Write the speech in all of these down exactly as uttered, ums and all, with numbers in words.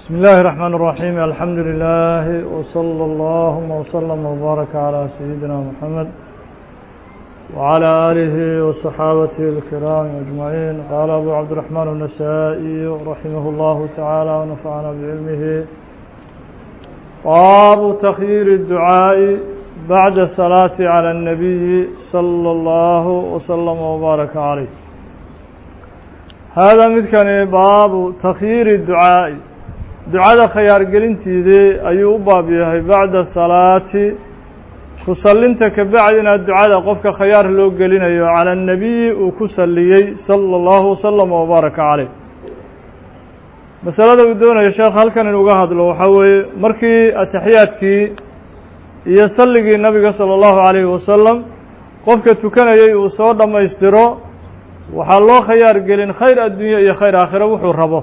بسم الله الرحمن الرحيم الحمد لله وصلى الله وسلم وبارك على سيدنا محمد وعلى آله وصحابته الكرام أجمعين. قال أبو عبد الرحمن النسائي رحمه الله تعالى ونفعنا بعلمه: باب تخيير الدعاء بعد الصلاة على النبي صلى الله وسلم وبارك عليه. هذا مثل باب تخيير الدعاء، ducada khayaar gelintiidii ayuu u baab yahay bacda salaati ku sallinta ka bacdi inaad ducada qofka khayaar loo gelinayo cala annabiyi uu ku salliyey sala allahu wasalam wabaaraka caleyh. masalada uu doonayo sheekh halkan inuuga hadlo waxaa weeye markii ataxiyaadkii iyo salligii nabiga sala allahu calayhi wasalam qofka tukanayay uu soo dhammaystiro waxaa loo khayaar gelin khayr adduunye iyo khayr aakhiro wuxuu rabo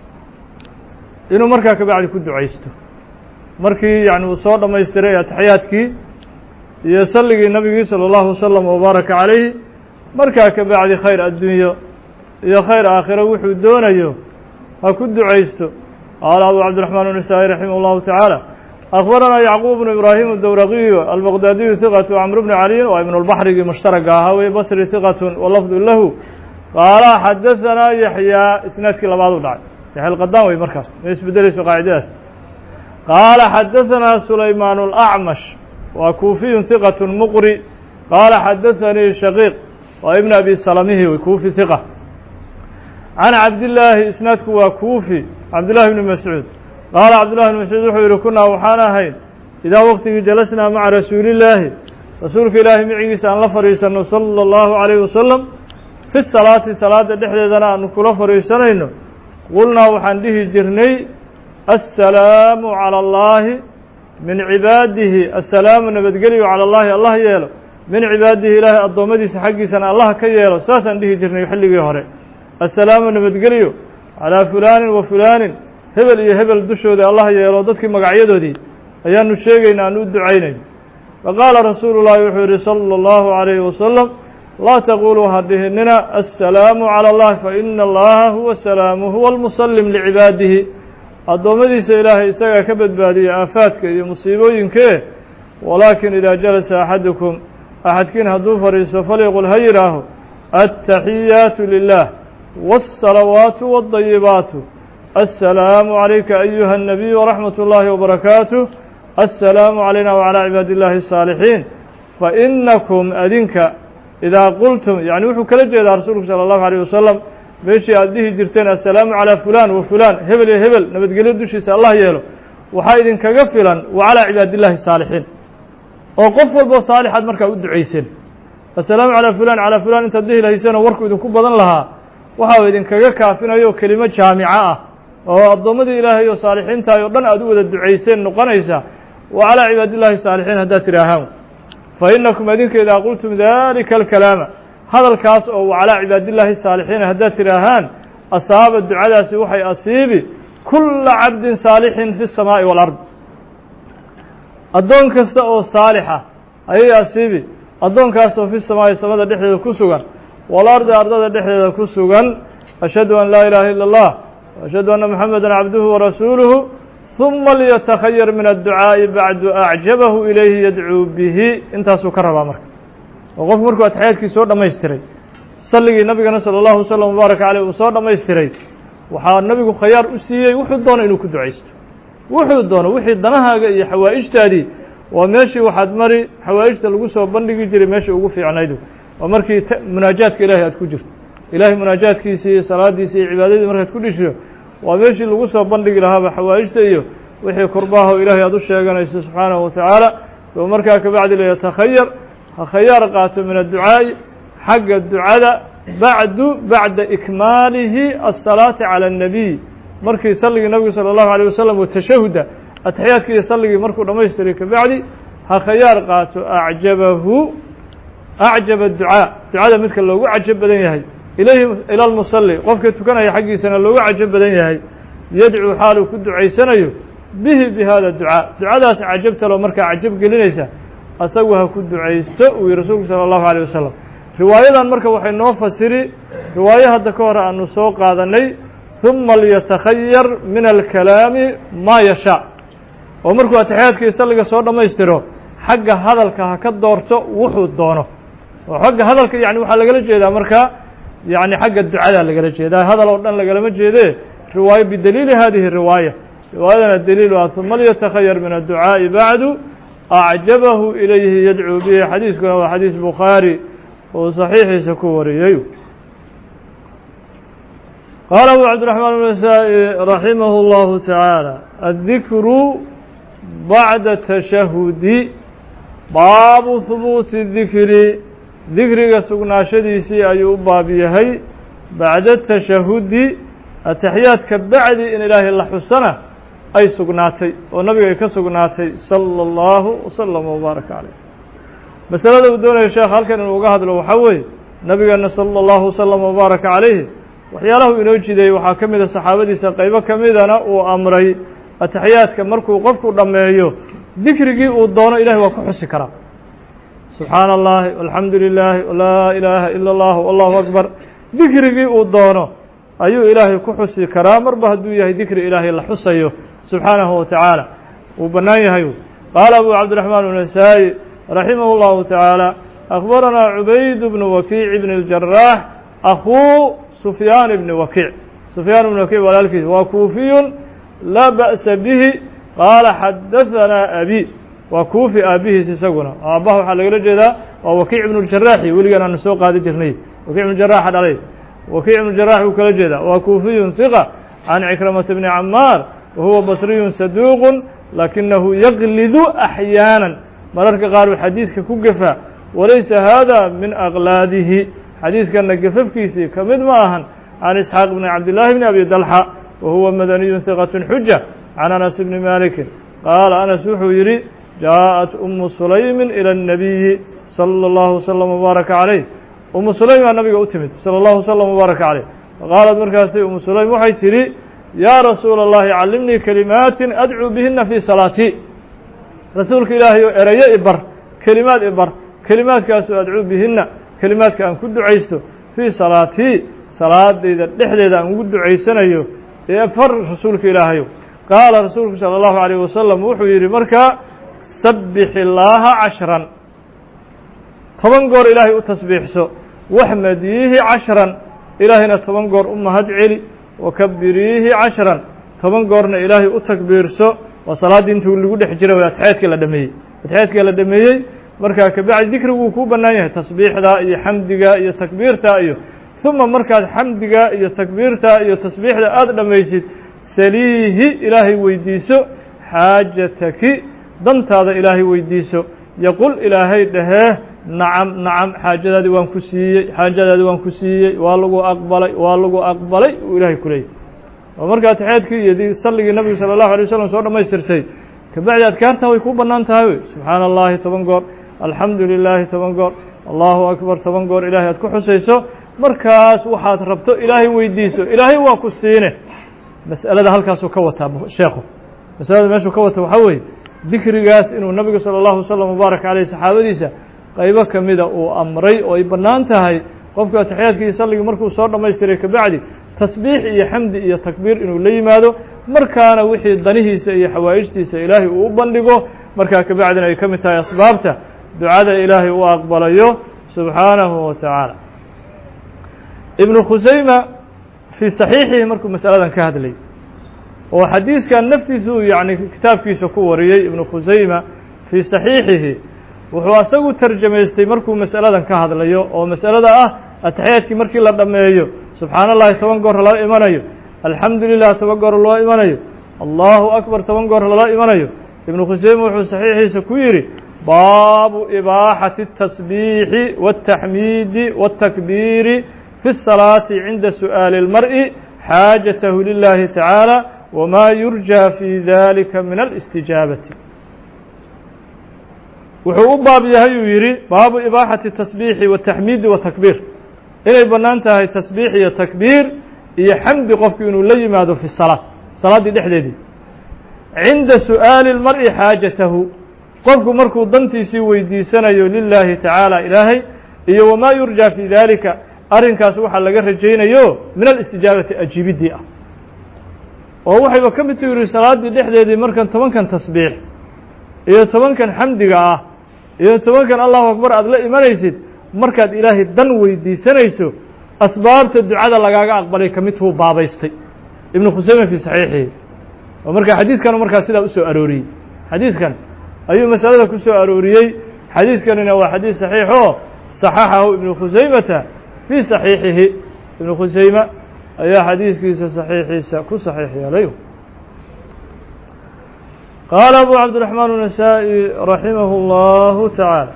inuu markaa ka bacdi ku ducaysto. markii yacni uu soo dhammaystiray ataxiyaadkii iyo salligii nabigii sala allahu wasalam wabaaraka calayhi, markaa ka bacdi khayr adduunyo iyo khayr aakhiro wuxuu doonayo ha ku ducaysto. qaala abu cabdiraxmaan النasaaئي raximah اllahu tacaala: akbaranaa yacquub bnu ibraahim adowraqiyu albaqdaadiyu hiqatu camr bni caliyin waa ibnu lbaxrigii mushtaraga ahaa weye basri hiqatun walafdu lahu. qaala xadahanaa yaxyaa, isnaadkii labaad u dhacay yaxya alqadaan wey markaas ma isbedeleyso qaacidadaas. qaala xadahanaa sulaymaan اlacmash waa kuufiyun hiqatun muqri. qaala xadathanii shaqiiq waa ibn abi salamihi wey kuufi hiqa. can cabdillaahi, isnaadku waa kuufi cabdillahi bni mascuud. qaala cabdullahi bni mascuud wuxuu yihi: kunaa waxaan ahayn idaa waqtigii jalasnaa maca rasuulillaahi, rasuulka ilaahay micigiisa aan la fadhiisanno sala allahu calayhi wasalam, fi salaati salaada dhexdeedana aanu kula fadhiisanayno, qulnaa waxaan dhihi jirnay: assalaamu cala allaahi min cibaadihi, assalaamu nabadgelyo cala allaahi allah yeelo, min cibaadihi ilaahay addoommadiisa xaggiisana allah ka yeelo. saasaan dhihi jirnay xilligii hore. assalaamu nabadgelyo calaa fulaanin wa fulaanin, hebel iyo hebel dushooda allah yeelo, dadkii magacyadoodii ayaanu sheegayna aan u ducaynayno. faqaala rasuulu llaahi wuxuu yihi sala allahu calayhi wasalam: laa taquluu ha dhihinina assalaamu cala allah, faina allaha huwa salaamu huwa almusallim licibaadihi. addoommadiisa ilaahay isagaa ka badbaadiya aafaadka iyo musiibooyinkee. walaakin idaa jalasa axadukum, axadkiin hadduu fadhiisto falyaqul ha yidhaaho: attaxiyaatu lilah waasalawaatu waadayibaatu, assalaamu calayka ayuha annabiyu waraxmat ullaahi wabarakaatuh, assalaamu calayna wacalaa cibaadi illahi asaalixiin. fainakum adinka idaa qultum, yacni wuxuu kala jeedaa rasuulku sala allahu alayh wasalam meeshii aada dhihi jirteen assalaamu calaa fulaan wa fulaan, hebel iyo hebel nabadgelyo dushiisa allah yeelo, waxaa idinkaga filan wa calaa cibaadillahi saalixiin, oo qof walboo saalixaad markaa u ducayseen. assalaamu calaa fulaan calaa fulaan intaad dhihi lahayseenoo warku idinku badan lahaa waxaa idinkaga kaafinayo kelimo jaamica ah oo addoommadii ilaahay oo saalixiintaay oo dhan aada u wada ducayseen noqonaysa wa calaa cibaadillahi saalixiin haddaad tidhaahaan. fainakum adinka idaa qultum dalika alkalaama, hadalkaas oo wa calaa cibaadillaahi saalixiina haddaad tidhaahaan, asaaba ducadaasi waxay asiibi kulla cabdin saalixin fi samaa'i waalard, addoon kasta oo saalixa ayay asiibi, addoonkaasoo fi samaa'i samada dhexdeeda ku sugan, waalardi ardada dhexdeeda ku sugan. ashhadu an laa ilaaha ila allah ashhadu anna muxameda cabduhu warasuuluhu, huma liyatakhayar min adducaa'i bacdu acjabahu ilayhi yadcuu bihi. intaasuu ka rabaa marka oo qofku markuu ataxiyaadkii soo dhammaystiray, salligii nabigana sala allahu wasalam wabaaraka caleyh uu soo dhammaystiray, waxaa nabigu khayaar u siiyey wuxuu doono inuu ku ducaysto, wuxuu doono wixii danahaaga iyo xawaa'ijtaadii waa meeshii waxaad mari xawaa'ijta lagu soo bandhigi jiray meeshii ugu fiicnaydu waa markii munaajaadka ilaahay aad ku jirto. ilaahay munaajaadkiisii iyo salaadiisii iyo cibaadadii markaad ku dhisho waa meeshii lagu soo bandhigi lahaaba xawaa'ijta iyo wixii kurbaha oo ilaahay aad u sheeganayso subxaanahu watacaala. oo markaa ka bacdi layatakhayar, ha khayaar qaato min adducaa'i xagga ducada, bacdu bacda ikmaalihi asalaati cala annabiy, markii salligii nabigu sala allahu alayh wasalam oo tashahuda ataxiyaadkii iyo salligii markuu dhammaystiray ka bacdi ha khayaar qaato acjabahu, acjaba ducaa, ducada midka loogu cajab badan yahay, ilayhi ila almusalli, qofka tukanaya xaggiisana loogu cajab badan yahay, yadcuu xaaluu ku ducaysanayo bihi bi hada ducaa, ducadaas cajabtalo markaa cajab gelinaysa asagu ha ku ducaysto uu yihi rasuulku sala allahu alayh wasalam. riwaayadan marka waxay noo fasiri riwaayo hadda ka hore aanu soo qaadanay ثuma liyatakhayar min alkalaami maa yashaa oo markuu ataxiyaadkii salliga soo dhammaystiro xagga hadalka ha ka doorto wuxuu doono oo xagga hadalka yani waxaa lagala jeedaa markaa yani xagga ducada lagala jeedaa hadal oo dhan lagalama jeede riwaayo bidaliili hadihi riwaaya riwaayadana daliilu ah ثuma liyatakhayar min adducaaءi bacdu acjabahu ilayhi yadcuu bihi xadiiskuna waa xadiis bukhaari oo saxiixiisa ku wariyey qaala abu cabdiraxmaan bn nasaa-i raximah اllahu tacaala addikru bacda tashahudi baabu hubuuti dikri dikriga sugnaashadiisii ayuu u baab yahay bacda tashahudi ataxiyaadka bacdi in ilaahay la xusana ay sugnaatay oo nabiga ay ka sugnaatay salى اllahu waslama wbaaraka caleyh masalada uu doonaya sheekh halkan inuu uga hadlo waxaa weeye nabigeena salى اllahu waslama wbaaraka calayhi waxyaalahu inoo jideeyey waxaa ka mida saxaabadiisa qaybo ka midana uu amray ataxiyaadka markuu qofku dhammeeyo dikrigii uu doono ilahay waa ku xusi karaa subxaana اllahi alxamdu lilaahi laa ilaaha ila اllah allahu akbar dikrigii uu doono ayuu ilaahay ku xusi karaa marba hadduu yahay dikri ilaahay la xusayo subxaanahu wa tacaala wuu bannaan yahay qaala abu cabdiraxmaan bn nasaa-i raximah اllahu tacaala akbaranaa cubayd bnu wakiic bn اljaraax akuu sufyaan bni wakiic sufyaan bni wakiic walaalkiis waa kuufiyun laa ba'sa bihi qaala xadahanaa abi waa kuufi aabihiis isaguna aabbaha waxaa lagala jeedaa waa wakiic ibnu ljaraaxi weligaan aanu soo qaadi jirnay wakiic ibnu jaraaxa dhalay wakiic ibnu jaraax buu kala jeedaa waa kuufiyun hiqa can cikramata bni camaar wa huwa basriyun saduuqun lakinahu yaqlidu axyaanan mararka qaar uu xadiiska ku gefaa walaysa hada min aqlaadihi xadiiskana gefafkiisii ka mid ma ahan can isxaaq bni cabdillaahi bni abi dalxa wa huwa madaniyun hiqatun xuja can anas bni malikin qaala anas wuxuu yidhi jaaءat umu sulaymin ilى الnabiyi salى اllahu wslm wbaaraka calayh umu sulaym baa nabiga u timid salى اllahu wslm wbaaraka calayh faqaalat markaasi umu sulaym waxay tidhi yaa rasuula اllahi callimnii kalimaatin adcuu bihina fii salaatii rasuulka ilaahay oo erayo ibar kelimaad ibar kelimaadkaasoo adcuu bihina kelimaadka aan ku ducaysto fii salaatii salaadayda dhexdeeda aan ugu ducaysanayo ee far rasuulka ilaahayo qaala rasuulku salى اllahu عalيyه wasalam wuxuu yidhi markaa sabix illaaha cashran toban goor ilaahay u tasbiixso waxmadiihi cashran ilaahayna toban goor u mahad celi wakabiriihi cashran toban goorna ilaahay u takbiirso waa salaaddii intuu lagu dhex jira way atexyaadkii la dhameeyey atexyaadkii la dhameeyey markaa kabacdi dikriguu kuu bannaan yahay tasbiixda iyo xamdiga iyo takbiirta iyo uma markaad xamdiga iyo takbiirta iyo tasbiixda aada dhammaysid saliihi ilaahay weydiiso xaajataki dantaada ilaahay weydiiso yaqul ilaahay dhahee nacam nacam xaajadaadii waan ku siiyey xaajadaadii waan ku siiyey waa lagu aqbalay waa lagu aqbalay uu ilaahay ku leeyay oo marka atexyaadkii iyo salligii nabiga salى اllahu alay wasalam soo dhammaystirtay kabacdi adkaartaa way ku bannaan tahay wey subxaana allahi toban goor alxamdu lilaahi toban goor allahu akbar toban goor ilaahay aad ku xusayso markaas waxaad rabto ilaahay weydiiso ilaahay waa ku siine mas'alada halkaasuu ka wataa sheekhu masalada meeshuu ka wata waxaa weeye dikrigaas inuu nabigu salى اllahu wslam wbaaraka caleyh saxaabadiisa qaybo ka mida uu amray oo ay bannaan tahay qofka ataxiyaadkii salligii markuu soo dhammaystiray kabacdi tasbiix iyo xamdi iyo takbiir inuu la yimaado markaana wixii danihiisa iyo xawaa'ijtiisa ilaahay uu u bandhigo markaa kabacdina ay ka mid tahay asbaabta ducada ilaahay u aqbalayo subxaanahu wa tacaala ibnu khusayma fii saxiixihi markuu masaladan ka hadlay oo xadiiskan naftiisuu yani kitaabkiisa ku wariyey ibnu khusayma fii saxiixihi wuxuu asagu tarjamaystay markuu masaladan ka hadlayo oo masalada ah ataxiyaadkii markii la dhammeeyo subxaana allahi toban goor lala imanayo alxamdu lilah toban goor loo imanayo allahu akbar toban goor lala imanayo ibnu khusayma wuxuu saxiixiisa ku yidhi baabu ibaaxati الtasbiixi wالtaxmiidi wالtakbiiri fi الsalaati cinda su'aali اlmar'i xaajatahu lilahi tacaala wma yurjى fi dalika min alistijaabati wuxuu u baab yahay uu yidhi baabu ibaaxati tasbiixi wataxmiidi watakbiir inay bannaan tahay tasbiix iyo takbiir iyo xamdi qofku inuu la yimaado fi salaa salaaddii dhexdeedii cinda su'aali اlmar'i xaajatahu qofku markuu dantiisii weydiisanayo lilaahi tacaala ilaahay iyo wamaa yurjaa fi dalika arrinkaas waxaa laga rajaynayo min alistijaabati ajiibiddii ah oo waxayba ka mid yiri salaadii dhexdeedii markan tobankan tasbiix iyo tobankan xamdiga ah iyo tobankan allahu akbar aad la imanaysid markaad ilaahay dan weydiisanayso asbaabta ducada lagaaga aqbalay ka mid uu baabaystay ibnu khusayma fi saxiixihi oo marka xadiiskan markaa sidaa u soo arooriyey xadiiskan ayuu masalada ku soo arooriyey xadiiskanina waa xadiis saxiix oo saxaxahu ibnu khusaymata fi saxiixihi ibnu khusayma ayaa xadiiskiisa saxiixiisa ku saxiix yeelay qaala abu cabdiraxmaan النasaaئي raximah اllahu taعaalى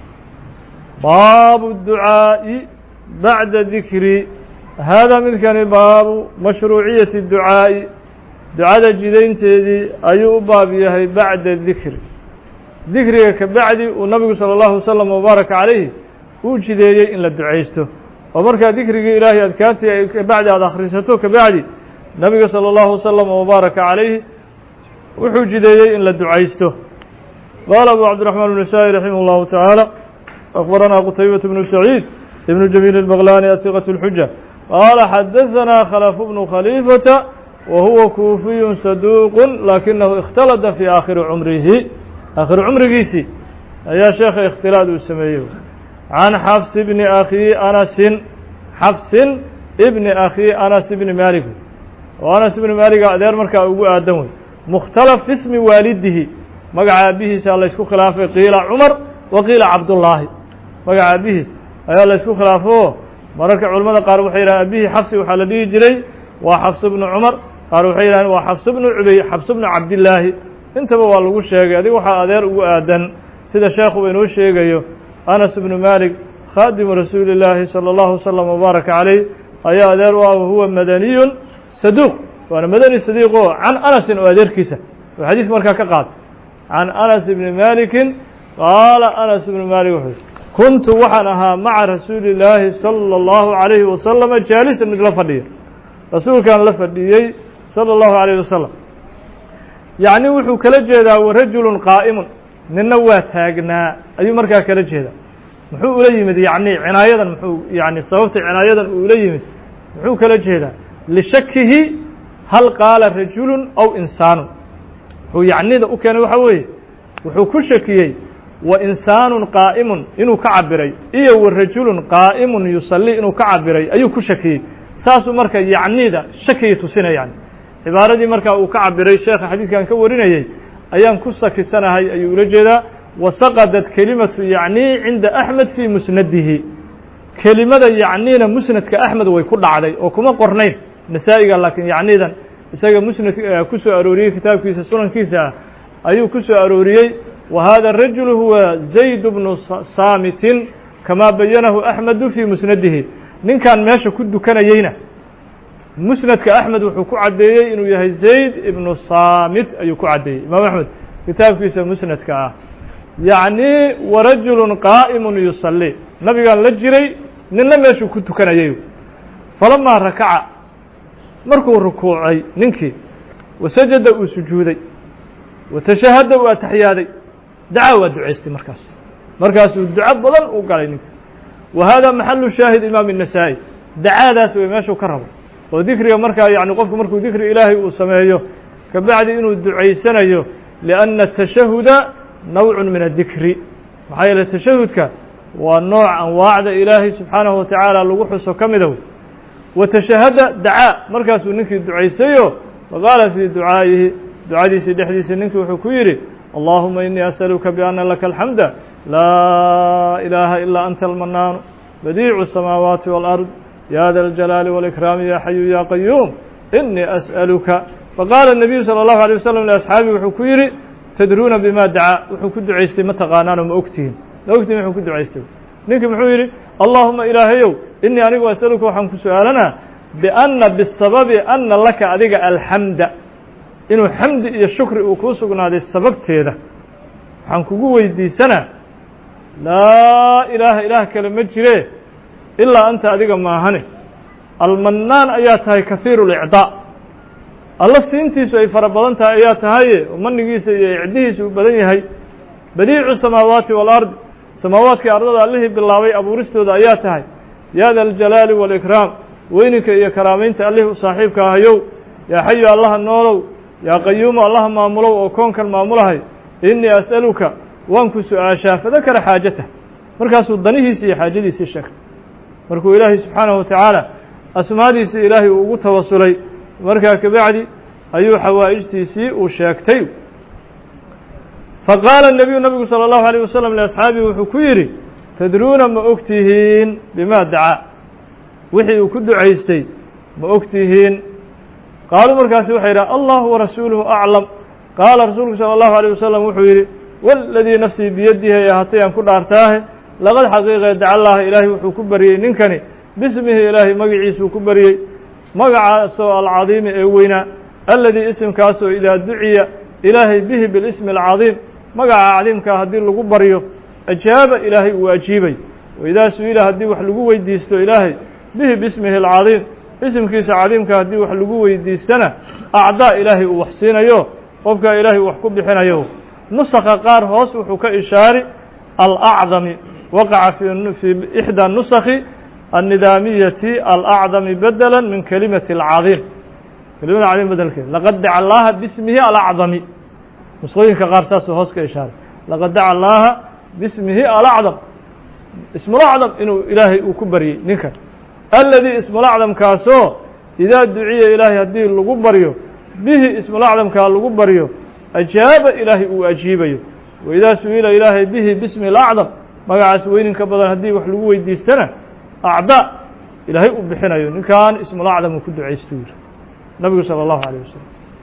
baabu الducaaءi bacda dikri hada midkani baabu mashruuciyaةi الducaaءi ducada jidaynteedii ayuu u baab yahay bacda dikri dikriga ka bacdi uu nabigu salى اllahu waslم wbaaraka calayhi uu jideeyey in la ducaysto oo markaa dikrigii ilaahay adkaartii kabacdi aada akhrisato kabacdi nabiga salى اllahu waslم wbaaraka calayhi wuxuu jideeyey in la ducaysto qaala abu cabdiraxmaan النasaaئي raximah اllahu taعaalى أخبرنا قتيبة بن سعيد بن جميل البغلاني الثقة الحجة قال حدثنا خلف بن خليفة وهو كوفي صدوق لكنه اختلط في آخر عمره آخر عمره سي يا شيخ اختلاط السميه عن حفص بن أخي أنس حفص ابن أخي أنس بن مالك وأنس بن مالك أدير مركا أبو آدم مختلف في اسم والده مقع به سأل الله يسكو خلافه قيل عمر وقيل عبد الله magaca abihiis ayaa la isku khilaafo mararka culimada qaar waxay yiraahdeen abihi xafsi waxa la dhigi jiray waa xafs ibn umar qaar waxay yiraahdeen waa xafs ibn ubay xafs ibn abdullah intaba waa lagu sheegay adiga waxa adeer ugu aadan sida sheekhu inoo sheegayo anas ibn malik khadim rasuulillahi sallallahu alayhi wasallam mubaaraka alayhi ayaa adeer waa huwa madaniyun saduq waana madani sadiqo can anas oo adeerkiisa oo xadiis markaa ka qaad can anas ibn malik qaala anas ibn malik wuxuu kuntu waxaan ahaa maca rasuuli illaahi salى اllahu عalayhi wasalama jaalisan mid la fadhiya rasuulkaan la fadhiyey salى اllahu عalayh wasalam yacni wuxuu kala jeedaa warajulu qaa'imun nina waa taagnaa ayuu markaa kala jeedaa muxuu ula yimid yacni cinaayadan muxuu yani sababta cinaayadan uu ula yimid muxuu kala jeedaa lishakihi hal qaala rajulu aw insaanu wuxuu yacnida u keenay waxaa weeye wuxuu ku shakiyey وإنسان قائم inuu ka cabiray iyo ورaجuل qائم يuصلي inuu ka cabiray ayuu ku shakiyey saasuu marka yacnida shakiga tusinayaan cibaaradii marka uu ka cabiray sheekha xadiiskan ka warinayey ayaan ku sakisanahay ayuu ula jeedaa وasaqadat kelimatu yacni cinda أحmed fii musnadihi kelimada yacnina musnadka أحmed way ku dhacday oo kuma qornayn nasaa'iga laakiin yacnidan isaga musnad ku soo arooriyey kitaabkiisa sunankiisa ayuu ku soo arooriyey وهذا الرجل هو زيد بن صامت كما بينه أحمد في مسنده ninkan meesha ku dukanayeyna musnadka أحmed wuxuu ku cadeeyey inuu yahay زayd ibnu saamit ayuu ku cadeeyey imaam أحmed kitaabkiisa musnadka ah yaعni warajul qaaئm yuصلي nabigaan la jiray nina meeshuu ku tukanayay falamaa rakaca markuu rukuucay ninkii wasajada uu sujuuday watashahada uu atexyaaday dacaa waa ducaystay markaas markaasuu duco badan u galay ninka wa hada maxalu shaahid imaam النasaaئي dacaadaas way meeshuu ka rabo oo dikriga markaa yani qofku markuu dikri ilaahay uu sameeyo kabacdi inuu ducaysanayo liأnna الtashahuda nawع min الdikri maxaa yeele tashahudka waa nooc anwaacda ilaahay subxaanahu watacaala lagu xuso ka midow watashahada dacaa markaasuu ninkii ducaysayo faqaala fii ducaa'ihi ducadiisii dhexdiisa ninkii wuxuu ku yidhi allahuma inii asأaluka biأna laka alxamda laa ilaaha ilaa anta almanaanu badiicu الsamaawaati wاlأrض ya da اljalaali wاlإkraami ya xayu ya qayuum inii asأaluka faqaala الnabiyu salى الlahu عalيه waslم liasxaabihi wuxuu ku yidhi tadruuna bima dacaa wuxuu ku ducaystay ma taqaanaano ma ogtihin ma ogtihin wuxuu ku ducaystay ninkii muxuu yidhi allahuma ilaahayow inii anigu asأaluka waxaan ku su-aalanaa biأna bisababi ana laka adiga alxamda inuu xamdi iyo shukri uu kuu sugnaaday sababteeda waxaan kugu weydiisanaa laa ilaaha ilaah kale ma jire ilaa anta adiga maahane almanaan ayaa tahay kahiiru اlicdaa alla siintiisu ay fara badan tahay ayaa tahaye oo manigiisa iyo icdihiisa uu badan yahay badiicu samaawaati wاlard samaawaadkai ardada allihii bilaabay abuuristooda ayaa tahay ya da aljalaali wاlإkraam weyninka iyo karaamaynta allihii u saaxiibka ahayow yaa xayu allaha noolow yaa qayuumu allaha maamulow oo koonkan maamulahay innii as'aluka waan ku su-aashaa fadakara xaajatah markaasuu danihiisii iyo xaajadiisii sheegtay markuu ilaahay subxaanahu watacaala asmaadiisii ilaahay uu ugu tawasulay markaa kabacdi ayuu xawaa'ijtiisii uu sheegtay faqaala الnabiyu nabigu salى الlahu عalيه wasalam liasxaabihi wuxuu ku yidhi tadruuna ma og tihiin bima dacaa wixii uu ku ducaystay ma og tihiin qaaluu markaasi waxay yidhaha allahu warasuuluhu aclam qaala rasuulku salى الlahu عalيه wasalam wuxuu yidhi waladii nafsii biyadihi ay ahaatay aan ku dhaartaahe laqad xaqiiqe daca allaha ilaahay wuxuu ku baryey ninkani bismihi ilaahay magaciisuu ku baryey magacaasoo alcadiimi ee weynaa aladii isimkaasoo idaa duciya ilaahay bihi bilismi alcadiim magaca cadiimkaa haddii lagu baryo ajaaba ilaahay uu ajiibay waidaa su-ila haddii wax lagu weydiisto ilaahay bihi bismihi alcadiim isimkiisa cadiimka haddii wax lagu weydiistana acdaa ilaahay uu wax siinayo qofkaa ilaahay wax ku bixinayo nusakha qaar hoos wuxuu ka ishaari alacdami waqaca fii ixdaa nusakhi النidaamiyati alأcdami bedela min kelimati اlcadiim kelimada cadiim bedelkeeda laqad daca allaha bismihi alacdami nusqooyinka qaar saasuu hoos ka ishaaray laqad daca allaha bismihi alacdam ismulacdam inuu ilaahay uu ku baryey ninkan aladii ismulacdamkaasoo idaa duciya ilaahay haddii lagu baryo bihi ismulacdamkaa lagu baryo ajaaba ilaahay uu ajiibayo waidaa su-ila ilaahay bihi bismi اlacdam magacaas weyninka badan haddii wax lagu weydiistana acdaa ilaahay uu bixinayo ninkan ismulacdam uu ku ducaystu yiri nabigu salى الlahu عalيه wasalam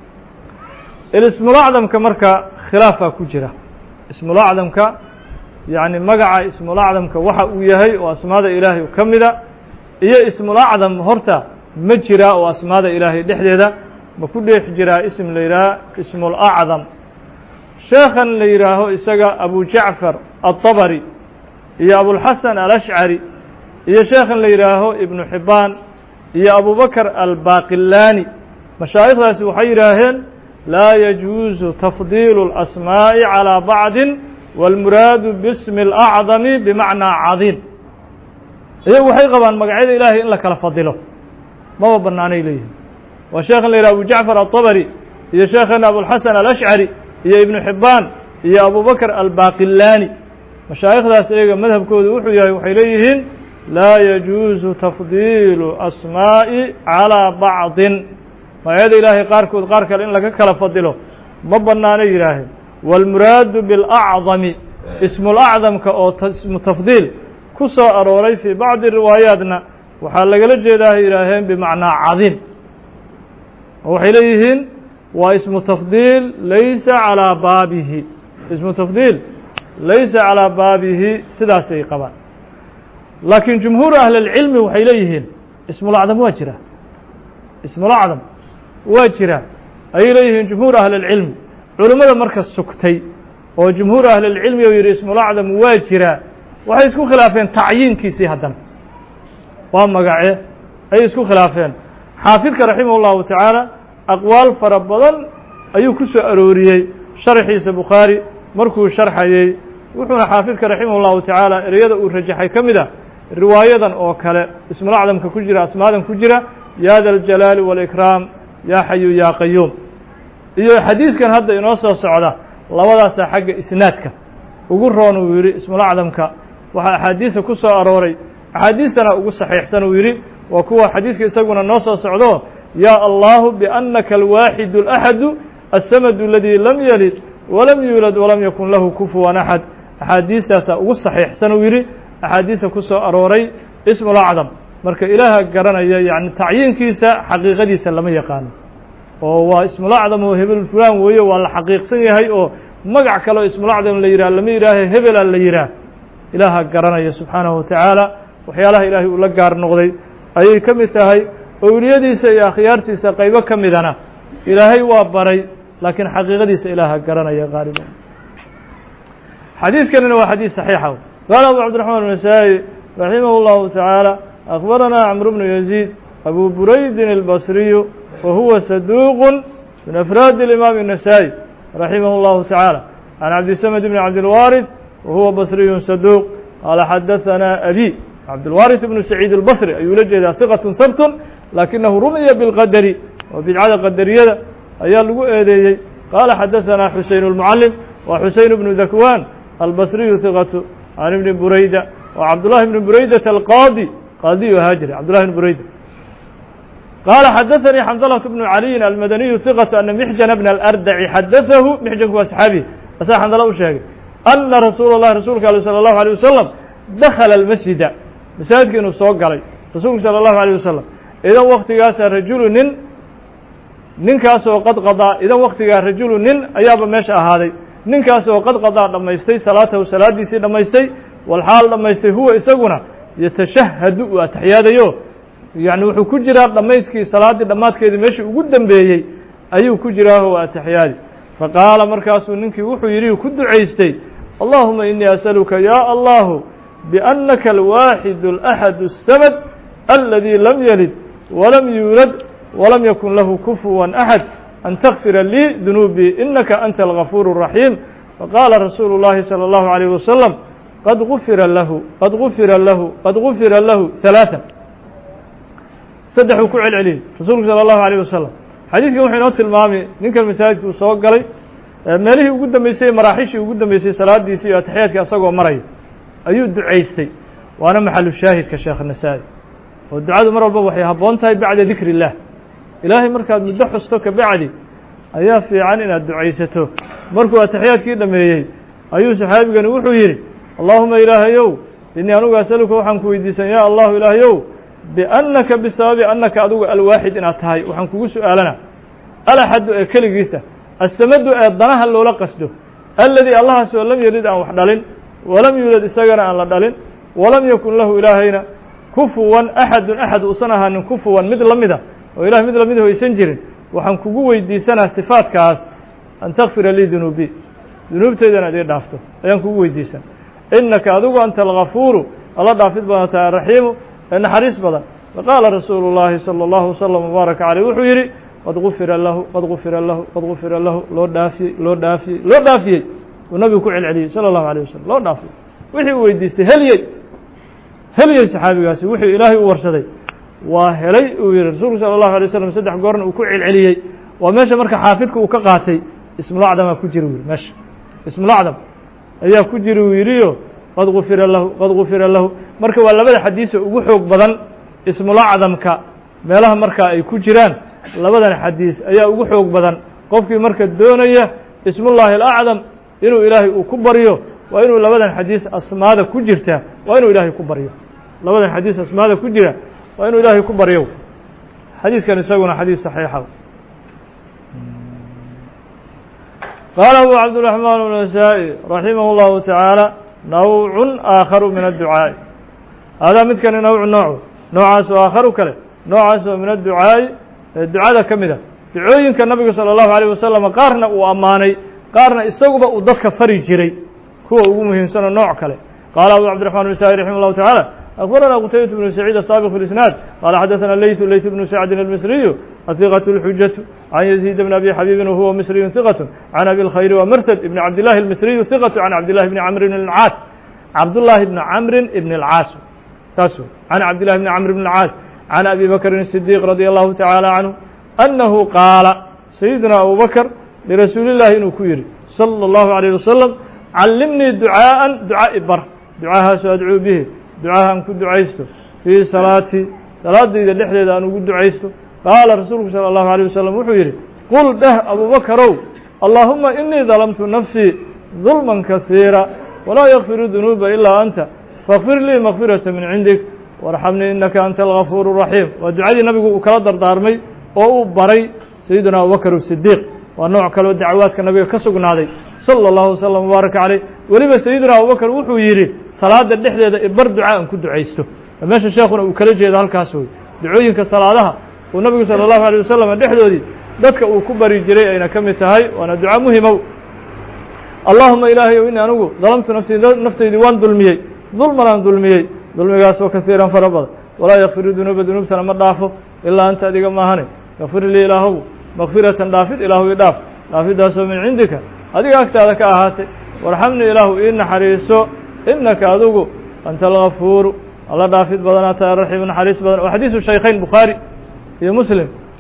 ismulacdamka marka khilaafaa ku jira ismulacdamka yani magaca ismulacdamka waxa uu yahay oo asmaada ilaahay ka mida iyo ismulacdam horta ma jiraa oo asmaada ilaahay dhexdeeda ma ku dheex jiraa ism la yidhaha ismulacdam sheekhan la yidhaaho isaga abu jacfar aلطabri iyo abulxasan alashcari iyo sheekhan la yidhaaho ibnu xibbaan iyo abubakr albaqilani mashaayikhdaasi waxay yidhaaheen laa yajuuzu tafdiilu اlasmaaءi calىa bacdi wاlmuraadu bismi اlacdami bimacnaa cadiim iyagu waxay qabaan magacyada ilaahay in la kala fadilo maba banaanay leeyihin waa sheekhan la yidhaha abu jacfar aلطabri iyo sheekheena abulxasan alashcari iyo ibnu xibbaan iyo abubakr albaqilani mashaayikhdaas iyaga madhabkoodu wuxuu yahay waxay leeyihiin laa yajuuzu tafdiilu asmaa'i calىa bacdin magacyada ilaahay qaarkood qaar kale in laga kala fadilo ma banaanay yidhaaheen wاlmuraadu biاlacdami ismulacdamka oo ismu tafdiil ku soo arooray fii bacdi riwaayaatna waxaa lagala jeedaa yidhaaheen bimacnaa cadiim oo waxay leeyihiin waa ismu tafdiil laysa calىa baabihi ismu tafdiil laysa calىa baabihi sidaasay qabaan laakiin jumhuur ahli اlcilmi waxay leeyihiin ismulacdam waa jira ismulacdam waa jira ayay leeyihiin jumhuur ahli اlcilmi culimmada marka sugtay oo jumhuur ahli اlcilmi oo yidhi ismulacdam waa jira waxay isku khilaafeen tacyiinkiisii haddana waa magace ayay isku khilaafeen xaafidka raximah اllahu tacaala aqwaal fara badan ayuu ku soo arooriyey sharxiisa bukhaari markuu sharxayey wuxuuna xaafidka raximah اllahu tacaala ereyada uu rajaxay ka mid a riwaayadan oo kale ismulacdamka ku jira asmaadan ku jira ya da اljalaali wاlإkraam yaa xayu yaa qayuum iyo xadiiskan hadda inoo soo socda labadaasaa xagga isnaadka ugu roon uu yidhi ismulacdamka waxaa axaadiisa ku soo arooray axaadiistana ugu saxiixsan uu yidhi waa kuwa xadiiska isaguna noo soo socdo yaa allahu biannaka alwaaxidu اlaxadu aلsamadu aladii lam yalid walam yuulad walam yakun lahu kufuwan axad axaadiistaasaa ugu saxiixsan uu yidhi axaadiista ku soo arooray ismulacdam marka ilaaha garanaya yani tacyiinkiisa xaqiiqadiisa lama yaqaano oo waa ismulacdam oo hebel fulaan weeye waa la xaqiiqsan yahay oo magac kaleo ismulacdam la yidhah lama yidhaahe hebela la yidhaah ilaaha garanaya subxaanahu watacaala waxyaalaha ilaahay uu la gaar noqday ayay ka mid tahay owliyadiisa iyo akhyaartiisa qaybo ka midana ilaahay waa baray laakiin xaqiiqadiisa ilaaha garanaya qaaliba xadiiskanina waa xadiis saxiixa qaala abu cabdiraxmaan النasaaئي raximah اllahu taعaalى أخبرنا عمرو بن يزيد أبو بريد البصري وهو صدوق من أفراد الإمام النسائي رحمه الله تعالى عن عبد الصمد بن عبد الوارث وهو بصري صدوق قال حدثنا أبي عبد الوارث بن سعيد البصري أي يلجد ثقة ثبت لكنه رمي بالقدر وبدعة قدرية أيا لغو إيديي قال حدثنا حسين المعلم وحسين بن ذكوان البصري ثقة عن ابن بريدة وعبد الله بن بريدة القاضي قاضي هاجري عبد الله بن بريدة قال حدثني حنظلة بن علي المدني ثقة أن محجن بن الأردع حدثه محجن هو أصحابه بس حنظلة وشاهد أن رسول الله رسولك صلى الله عليه وسلم دخل المسجد مساجد إنه سوق عليه رسولك صلى الله عليه وسلم إذا وقت جاء رجل نن نن كاس وقد قضى إذا وقت جاء رجل نن أياب ماشى هذا نن كاس وقد قضى لما يستي صلاته وصلاة دي سي لما يستي والحال لما يستي هو يسقنا يتشهد وتحياد يو يعني وحو كجرا لما يسكي صلاة لما تكيد ماشي وقدم بيجي أيو كجرا هو التحياد فقال مركاس ننك وحو يري كد عيستي اللهم إني أسألك يا الله بأنك الواحد الأحد السمد الذي لم يلد ولم يولد ولم يكن له كفوا أحد أن تغفر لي ذنوبي إنك أنت الغفور الرحيم فقال رسول الله صلى الله عليه وسلم قد غفر له قد غفر له قد غفر له ثلاثا صدحوا كعل عليه رسول صلى الله عليه وسلم حديث وحي نوت المامي نينك المساجد وسوق قلي meelihii ugu dambeysay maraaxishii ugu dambeysay salaadiisii iyo taxiyaadkii asagoo maray ayuu ducaystay waana maxallu shaahidka sheekh Nasaai oo ducadu mar walba waxay haboon tahay bacda dhikri illah ilaahay markaad muddo xusto ka bacdi ayaa fiican inaad ducaysato markuu taxiyaadkii dhameeyay ayuu saxaabigani wuxuu yiri allahumma ilaahayow inni anugu asaluka waxaan ku weydiisan ya allah ilaahayow biannaka bisababi annaka adugu alwaahid inaad tahay waxaan kugu su'aalana ala xad kaligiisa السمد أدناها اللولا قصده الذي الله سوى لم يرد أن وحدالين ولم يولد إساقنا أن لدالين ولم يكن له إلهينا كفوا أحد أحد أصنها أن كفوا مثل مذا وإله مثل مذا هو يسنجر وحن كقوة دي سنة صفات كاس أن تغفر لي ذنوبي ذنوب تيدنا دي دافته أيان كقوة دي سنة إنك أدوك أنت الغفور الله دافت بنا الرحيم إن حريص بنا فقال رسول الله صلى الله وسلم وبارك عليه وحيري قد غفر له قد غفر له قد غفر له لو دافي لو دافي لو دافي والنبي كعل عليه صلى الله عليه وسلم لو دافي وحي ويديستي هلي هلي صحابيgaasi wixii ilaahay u warsaday waa helay uu rasuulku صلى الله عليه وسلم saddex goorna uu ku cilciliyay waa meesha marka xaafidku uu ka qaatay ismu lacdama ku jiro meesha ismu lacdam ayaa ku jiro wiiliyo qad غفر له qad غفر له marka waa labada xadiis ugu xoog badan ismu lacdamka meelaha marka ay ku jiraan labadan xadiis ayaa ugu xoog badan qofkii marka doonaya ismullahi al-a'zam inuu ilaahay uu ku bariyo waa inuu labadan xadiis asmaada ku jirta waa inuu ilaahay ku bariyo labadan xadiis asmaada ku jira waa inuu ilaahay ku bariyo xadiiskan isaguna xadiis saxiix ah قال أبو عبد الرحمن بن النسائي رحمه الله تعالى نوع آخر من الدعاء هذا مثل نوع نوع نوع آخر كله نوع من الدعاء الدعاء كمذا دعوين كالنبي صلى الله عليه وسلم قارنا وأماني قارنا السوق وضفك فري جري هو مهم سنة نوع كله قال أبو عبد الرحمن بن سعيد رحمه الله تعالى أخبرنا قتيبة بن سعيد السابق في الإسناد قال حدثنا الليث الليث بن سعد المصري الثقة الحجة عن يزيد بن أبي حبيب وهو مصري ثقة عن أبي الخير ومرتد بن عبد الله المصري ثقة عن عبد الله بن عمرو بن العاص عبد الله بن عمرو بن العاص تاسو عن عبد الله بن عمرو بن العاص عن أبي بكر الصديق رضي الله تعالى عنه أنه قال سيدنا أبو بكر لرسول الله إنه كيري صلى الله عليه وسلم علمني دعاء دعاء بر دعاء سأدعو به دعاء أن كنت دعيسته في صلاتي صلاة إذا لحظة أن كنت دعيسته قال رسولك صلى الله عليه وسلم وحيري قل ده أبو بكر اللهم إني ظلمت نفسي ظلما كثيرا ولا يغفر الذنوب إلا أنت فاغفر لي مغفرة من عندك وارحمني إنك أنت الغفور الرحيم ودعاء النبي وكلا دارمي oo baray sayyidina Abu Bakr as-Siddiq waa nooc kale oo dacwaadka nabiga ka sugnaaday sallallahu alayhi wasallam baraka alayhi waliba sayyidina Abu Bakr wuxuu yiri salaada dhexdeeda ibar ducaa aan ku duceysto meesha sheekhuna uu kala jeedo halkaas oo ducooyinka salaadaha oo nabiga sallallahu alayhi wasallam dhexdoodii dadka uu ku bari jiray ayna kamid tahay waana ducaa muhiim ah Allahumma ilaahi wa inna anugu zalamtu nafsi naftaydi waan dulmiyay dulman dulmiyay dulmigaas oo kaseeran farabad wala yaghfiru dhunuba dhunubtana ma dhaafo illa anta adiga ma ahane غفر لي إلهه مغفرة دافد إلهه يداف دافد داسو من عندك هذه أكتادة كأهاتي وارحمني إله إن حريصو إنك أذوق أنت الغفور الله دافد بدنا الرحيم حريص بدنا وحديث الشيخين بخاري في مسلم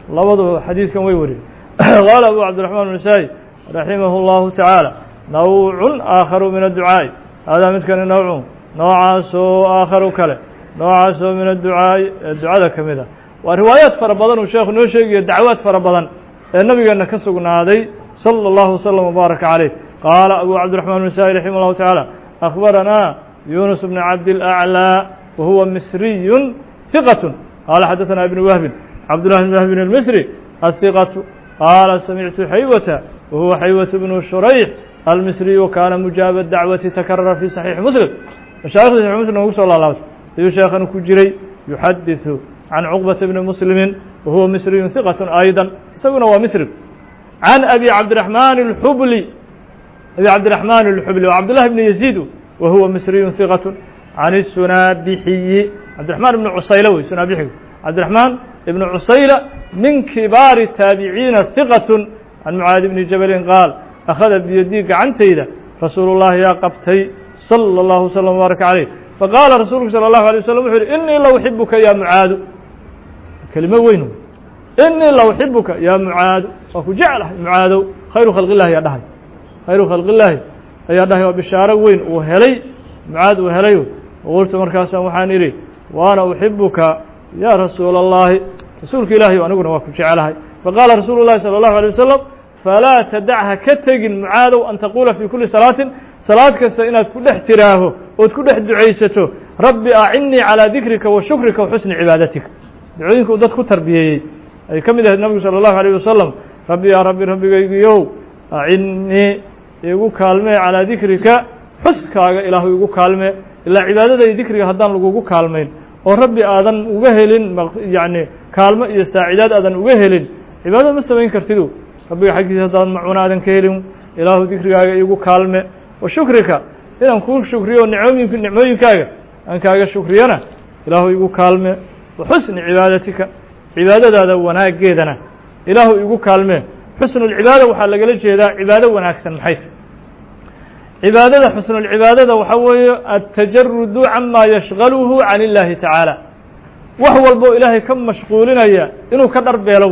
labadu xadiiskan way wariyey qaala abu cabdiraxmaan النasaaئي raximah اllahu taعaalى nawcu aakharu min adducaaءi haadaa midkani nawcu noocaasoo aakharu kale noocaasoo min adducaa'i ee ducada ka mid a waa riwaayaad fara badan uu sheekhu noo sheegayo dacwaad fara badan ee nabigeena ka sugnaaday salى اllahu wslam wbaaraka caleyh qaala abu cabdiraxmaan النasaaئي raximah اllahu taعaalى akhbaranaa yunus bn cabdilأclىa wahuwa misriyu hiqat qaala xadaثana ibn wahbin cabdullahi bn wahbin almisri ahiqatu qaala samictu xaywata wahuwa xaywat bnu shurayx almisriyu kaana mujaaba dacwati takarara fi saxiixi muslim mashaaikhda saxix muslim ugu soo laalaabtay ayuu sheekhan ku jiray yuxadiثu can cuqbata bni muslimi wahuwa misriyu hiqat ayضa isaguna waa misri can abi cabdiraxmaan اlxubli abi cabdiraxmaan اlxubli wa cabdullahi bni yaziid wahuwa misriyu hiqat can الsunaabixiyi cabdiraxmaan ibni cusayla wey sunaabixigu cabdiraxmaan ibni cusayla min kibaari taabiciina hiqat can mucaadi bni jabalin qaal akhada biyadii gacantayda rasuulu llahi yaa qabtay salى اllahu wslam wbaaraka caleyh faqaala rasuulku salى اllahu alيه waslm wuxu uhi inii la uxibuka ya mucaadu kelimo weyn inii la uxibuka ya mucaadu waa ku jeclahay mucaadow khayru khalq illahi ayaa dhahay khayru khalq illaahi ayaa dhahay waa bishaaro weyn uu helay mucaad uu helay qultu markaasaan waxaan idhi waana uxibuka ya rasuula اllahi rasuulka ilaahi aniguna waa ku jeclahay faqaala rasuulu llahi salى اllahu alيه wasalam falaa tadacha ka tegin mucaadow an taquula fii kuli salaatin salaad kasta inaad ku dhex tiraaho ood ku dhex ducaysato rabbi acinnii calىa dikrika wa shukrika wa xusni cibaadatika ducooyinka uu dad ku tarbiyeeyey ay ka mid ahayd nabigu salى اllahu alيه wasalam rabbi yaa rabbi rabbigaygiyow acinnii igu kaalmee calىa dikrika xuskaaga ilaahu igu kaalmee ilaa cibaadada iyo dikriga haddaan lagugu kaalmayn oo rabbi aadan uga helin yacni kaalmo iyo saacidaad aadan uga helin cibaadada ma samayn kartidu rabbiga xaggiisa haddaan macuna aadan ka helin ilaahu dikrigaaga igu kaalme wa shukrika inaan kuu shukriyo nicmooyink nicmooyinkaaga aan kaaga shukriyana ilaahu igu kaalme wa xusni cibaadatika cibaadadaada wanaaggeedana ilaahu igu kaalme xusnulcibaada waxaa lagala jeedaa cibaado wanaagsan maxay tahy cibaadada xusnulcibaadada waxaa weeye atajarudu cama yashgaluhu can illaahi tacaala wax walbo ilaahay ka mashquulinaya inuu ka dharbeelo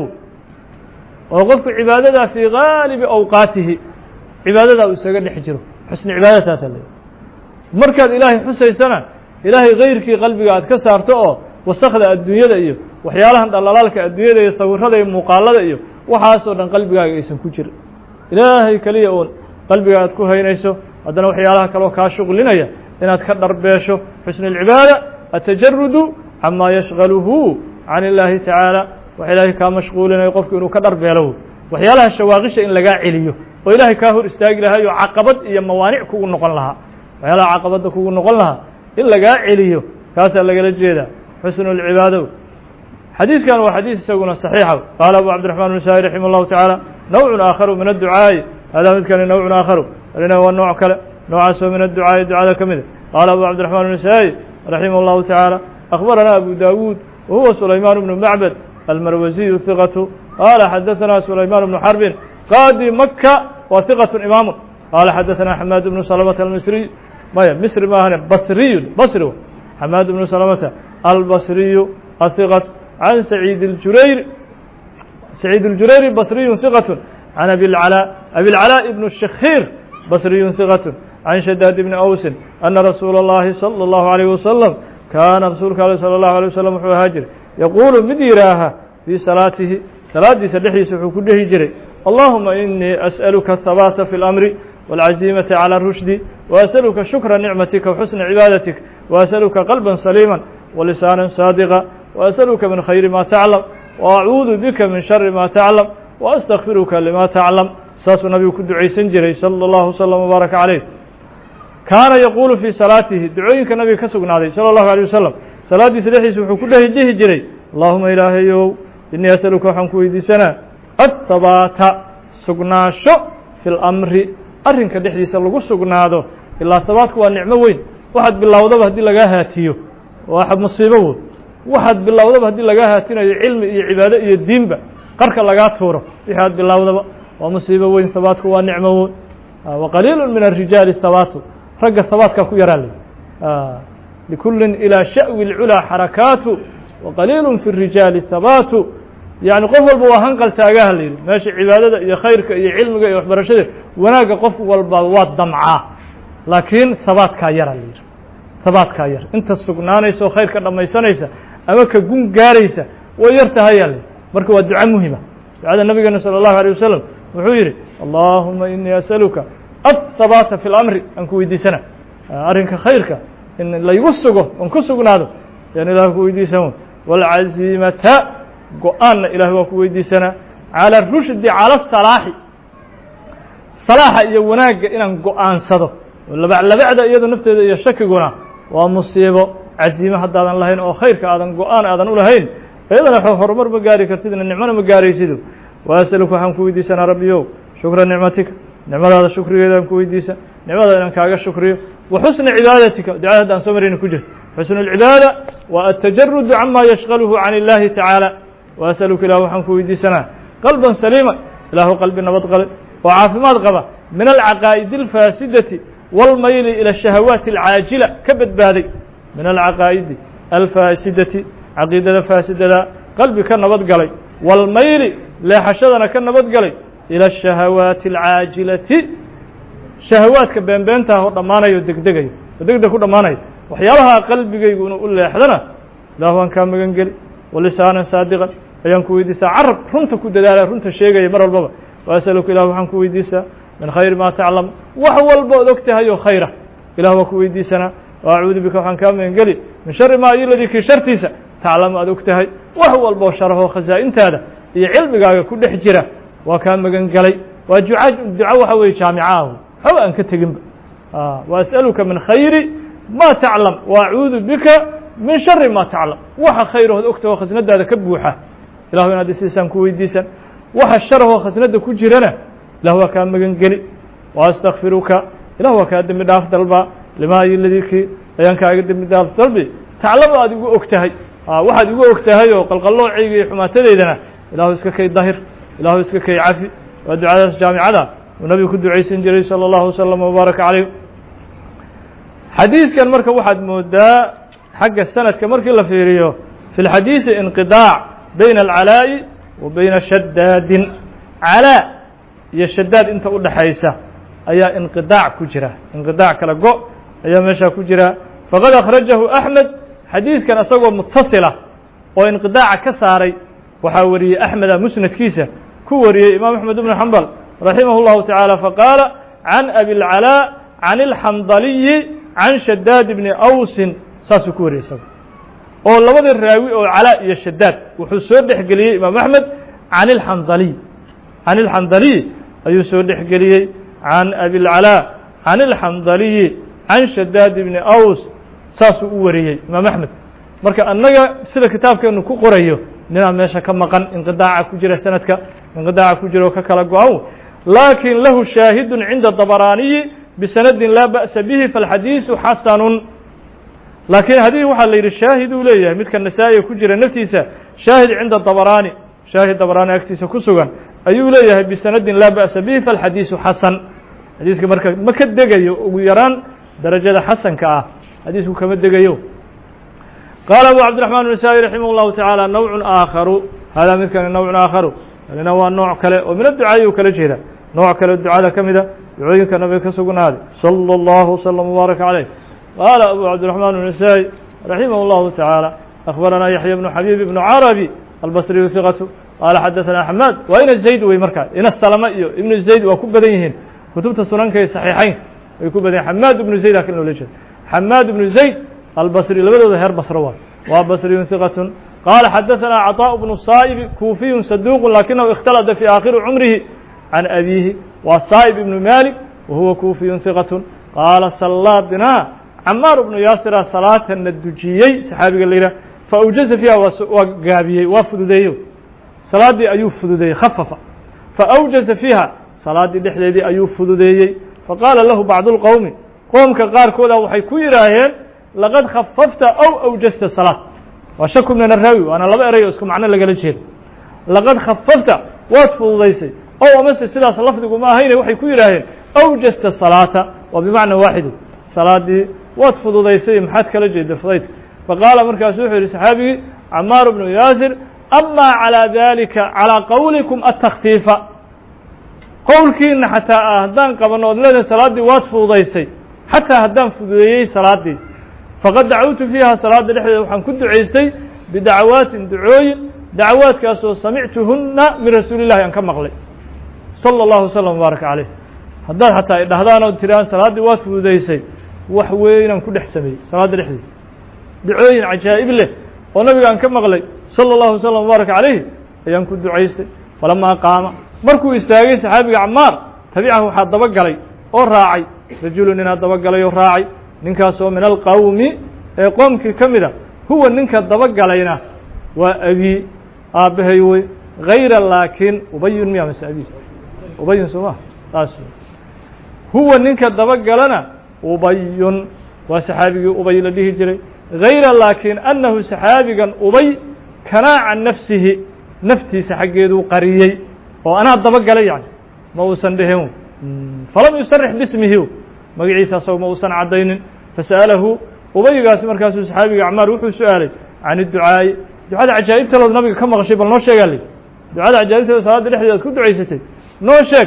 oo qofku cibaadadaa fii gaalibi awqaatihi cibaadadaa uu isaga dhex jiro xusni cibaadataasa la markaad ilaahay xusaysana ilaahay kayrkii qalbiga aad ka saarto oo wasakda adduunyada iyo waxyaalahan dhalalaalka adduunyada iyo sawirada iyo muuqaalada iyo waxaasoo dhan qalbigaaga aysan ku jirin ilaahay keliya uun qalbiga aad ku haynayso haddana waxyaalaha kaloo kaa shuqlinaya inaad ka dharbeesho xusnu اlcibaada atajarudu camaa yashgaluhu can illaahi tacaala wax ilaahay kaa mashquulinayo qofku inuu ka dharbeelo waxyaalaha shawaaqisha in lagaa celiyo oo ilaahay kaa hor istaagi lahaa iyo caqabad iyo mawaanic kugu noqon lahaa waxyaalaha caqabadda kugu noqon lahaa in lagaa celiyo kaasaa lagala jeedaa xusnu اlcibaado xadiidkan waa xadiis isaguna صaxiixa qaala abu cabdiraxmaan النasaaئي raximah اllahu taعaalى nawcu aakharu min adducaaءi hada midkani nawcu aakharu alina waa nooc kale noocaasoo min adducaaءi ducada ka mida qaala abu cabdiraxmaan النasaaئي raximah اllahu taعaalى akhbarana abu dawuud wahuwa sulaymaan bnu macbad almarwasiyu hiqatu qaala xadaثana sulaymaan bnu xarbin qaadi maka wa hiqat imaamu qaala xadaثana xamaad bnu salamata almisriy maya misri maahane basriyu basri xamaad bnu salamata albasriyu ahiqat can saciid اljurayr saciid اljurayri basriyu hiqat can abi اlcalaa abi اlcalaa ibnu shakhiir basriyu hiqat can shadaad bni awsin ana rasuula اllahi salى اllahu عalيyh wasalam kaana rasuulka ale salى اllahu alيه wasalam wuxuu ahaa jiray yaquulu mid yihaaha fii salaatihi salaadiisa dhexdiisa wuxuu ku dhehi jiray allahuma inii as'aluka ahabaata fi اlamri wاlcaziimata calى rushdi waas'aluka shukra nicmatika waxusna cibaadatik waas'aluka qalba saliima walisaana saadiqa وأsألka min khayri ma taclam وأcuudu bika min shari ma taclam وأstakfiruka lima taclam saasuu nabigu ku ducaysan jiray salى الlahu وsلم وbaaraka عaleyh kaana yaquulu fii salaatihi ducooyinka nabiga ka sugnaaday salى الlahu عalيه wasalam salaadiisa dhexdiisa wuxuu ku dhehi dhihi jiray allahuma ilaahayow inii asأluka waxaan ku weydiisanaa aلthabaata sugnaasho fi اlamri arrinka dhexdiisa lagu sugnaado ilaa habaatku waa nicmo weyn waxaad bilowdaba haddii lagaa haatiyo waa musiibo wood waxaad bilowdaba haddii lagaa haatinayo cilmi iyo cibaado iyo diinba qarka lagaa tuuro wixii aad bilowdaba waa musiibo weyn habaatku waa nicmo weyn waqaliilu min الrijaali habaatu ragga habaatkaa ku yaraa ley likullin ilىa sha'wi اlculaa xarakaatu waqaliilu fi الrijaali habaatu يعني qof walba waa hanqal taagaha la yidhi meesha cibaadada iyo khayrka iyo cilmiga iyo waxbarashada wanaagga qof walba waa damcaa laakiin habaadkaa yara la yidhi habaadkaa yar inta sugnaanaysa oo khayrka dhammaysanaysa ama ka gun gaaraysa way yar tahay yaa la yidhi marka waa duco muhima ducada nabigeena salى الlahu عalيه wasalam wuxuu yidhi allahuma inii asaluka athabaata fi اlamri aan ku weydiisana arrinka khayrka in laygu sugo on ku sugnaado yaan ilaah ku weydiisano wاlcaziimata go-aanna ilahay waa ku weydiisanaa calى rushdi calى salaaxi salaaxa iyo wanaagga inaan go-aansado labaclabacda iyado nafteeda iyo shakiguna waa musiibo caziime haddaadan lahayn oo khayrka aadan go-aan aadan u lahayn iyadana horumar ma gaari kartidna nicmona ma gaaraysido waasaluka waxaan ku weydiisanaa rabbiyow shukra nicmatika nicmadaada shukrigeedaan ku weydiisa nicmada inaan kaaga shukriyo wa xusna cibaadatika ducada haddaan soo marayna ku jirto xusnu اlcibaada waa atajarudu cama yashqaluhu can اllahi tacaala waasaluka ilah waxaan ku weydiisanaa qalban saliima ilaahu qalbi nabad qale oo caafimaad qaba min alcaqaa'idi alfaasidati wاlmayli ilى الشhahawaati اlcaajila ka badbaaday min alcaqaa'idi alfaasidati caqiidada faasidada qalbi ka nabad galay wاlmayli leexashadana ka nabad galay ilى الشhahawaati اlcaajilati shahawaadka beenbeentaah oo dhammaanayo o degdegayo oo degdeg ku dhammaanayo waxyaalaha qalbigaygu inuu u leexdana ilahu aan kaa magan geli walisaanan saadiqan ayaan ku weydiistaa carab runta ku dadaala runta sheegaya mar walbaba waasaluka ilah waxaan ku weydiistaa min khayri maa taclam wax walba od og tahay oo khayra ilah waa ku weydiisanaa wa acuudu bika waxaan kaa magan geli min shari maa iladii kii shartiisa taclamu aad og tahay wax walboo sharahoo khasaa-intaada iyo cilmigaaga ku dhex jira waa kaa magan galay waa duca duco waxa weeye jaamicaahu waxba aan ka teginba wa as'aluka min khayri ma taclam wa acuudu bika min shari ma taclam waxa khayrahood ogtahoo khasnadaada ka buuxa ilahu inaad isiisaan ku weydiisan waxa sharahoo khasnada ku jirana ilah waa kaa magan geli wa astakfiruka ilah waa kaa dembi dhaaf dalba limaa iladikii ayaan kaaga dembi dhaaf dalbi taclamo aad igu og tahay waxaad igu og tahay oo qalqaloocayga iyo xumaatadeydana ilahu iska kay dahir ilahu iska kay cafi waa ducadaas jaamicada uu nabigu ku ducaysan jiray salى الlahu wasalam wbaaraka calayh xadiiskan marka waxaad moodaa xagga sanadka markii la fiiriyo fi اlxadiisi inqiطaac bayna alcalaa'i wa bayna shadaadin calaa iyo shadaad inta u dhaxaysa ayaa inqiطaac ku jira inqiطaac kala go ayaa meeshaa ku jira faqad akhrajahu axmed xadiiskan isagoo mutasila oo inqiطaaca ka saaray waxaa wariyey axmeda musnadkiisa ku wariyey imaam axmed ibnu xambal raximah اllahu taعaalى faqaala can abi اlcalaa can اlxandaliyi can shadaad bni awsin saasuu ku wariyey isaga oo labadii raawi oo calaa iyo shadaad wuxuu soo dhexgeliyey imaam axmed can اlxandaliy can اlxandaliy ayuu soo dhexgeliyey can abi اlcalaa can اlxandaliyi can shadaad bni aws saasuu u wariyey imaam axmed marka annaga sida kitaabkeenu ku qorayo ninaa meesha ka maqan inqidaaca ku jira sanadka inqidaaca ku jira oo ka kala go-an laakin lahu shaahidun cinda dabaraaniyi bisanadin laa ba'sa bihi falxadiisu xasanun laakiin hadii waxaa la yidhi shaahid uu leeyahay midka nasaa-iga ku jira naftiisa shaahid cinda dabaraani shaahid dabaraani agtiisa ku sugan ayuu leeyahay bisanadin laa ba'sa bihi falxadiisu xasan xadiiska marka ma ka degayo ugu yaraan darajada xasanka ah xadiisku kama degayo qaala abu cabdiraxmaan النasaaئي raximah اllahu taعaalى nawcu aakharu hada midkani nawcu aakharu alina waa nooc kale oo min adducaayi u kala jeeda nooc kale ducada ka mida ducooyinka nabiga ka sugnaaday salى اllahu وsلم وbaaraka عaleyh qaala abu cabdiraxmaan النasaaئي raximah اllahu taعaalى akhbaranaa yaxya bnu xabiib ibnu carabi albasriyu hiqatu qaala xadaثana xamaad waa ina zayd wey markaa ina salama iyo ibnu zayd waa ku badan yihiin kutubta sunanka ee saxiixayn way ku badan yihin xamaad ibnu zayd aa kal loola jeeda xamaad ibnu zayd albصrي labadooda heer basro waay waa basriyu ثiqaة qaala xadaثana caطاء bnu saa'ib kuufiyu saduq lakinahu اkhtalada fي aakhiri cumrihi can abihi waa saa'ib ibnu malik wahuwa kuufiyu ثiqaة qaala sallaa bina camaar bnu yaasira salaatana dujiyey saxaabiga la yidhah faawjaza fiiha waa gaabiyey waa fududeeyo salaaddii ayuu fududeeyey khafafa faawjaza fiiha salaaddii dhexdeedii ayuu fududeeyey faqaala lahu bacdu اlqowmi qoomka qaarkooda waxay ku yidhaaheen laqad khafafta aw awjasta salaad waa shaku min araawi waana laba eray oo isku macno lagala jeedo laqad khafafta waad fududaysay ow amase sidaas lafdigu ma ahayne waxay ku yidhaaheen awjasta salaata waa bimacna waaxidu salaadii waad fududaysay maxaad kala jeeda fudaydka faqaala markaasu wuxuu yihi saxaabigii camaar bnu yaasir أما على ذلك على قولكم التخفيف qowlkiina xataa haddaan qabano od leedahay salaaddii waad fududaysay xataa haddaan fududeeyey salaaddii faqad dacawtu fiiha salaadda dhexdeeda waxaan ku ducaystay bidacawaatin ducooyin dacwaadkaasoo samictuhunna min rasuuli llahi aan ka maqlay sala allahu wasalam wbaaraka caleyh haddaad xataa ay dhahdaan ood tiraan salaaddii waad fududaysay wax weynaan ku dhex sameeyey salaadda dhexdeeda ducooyin cajaa'ib leh oo nabiga aan ka maqlay sala allahu wasalam wbaaraka caleyh ayaan ku ducaystay falamaa qaama markuu istaagay saxaabiga camaar tabicahu waxaa daba galay oo raacay rajulu ninaa daba galay oo raacay ninkaasoo min alqawmi ee qoomkii ka mida huwa ninka daba galayna waa abii aabbahay wey hayra laakiin ubayun miya mase abi ubayun soo ma taas huwa ninka daba galana ubayun waa saxaabigii ubay la dhihi jiray hayra laakiin annahu saxaabigan ubay kanaa can nafsihi naftiisa xaggeeduu qariyey oo anaa daba galay yani ma uusan dhihin falam yusarix bismihi magaciisa asagoo ma uusan caddaynin fasa'alahu ubaygaasi markaasuu saxaabiga camaar wuxuu su-aalay can idducaa'i ducada cajaa'ibtalood nabiga ka maqashay bal noo sheegaa li ducada cajaa'ibtalood salaadda dhexdeeda ad ku ducaysatay noo sheeg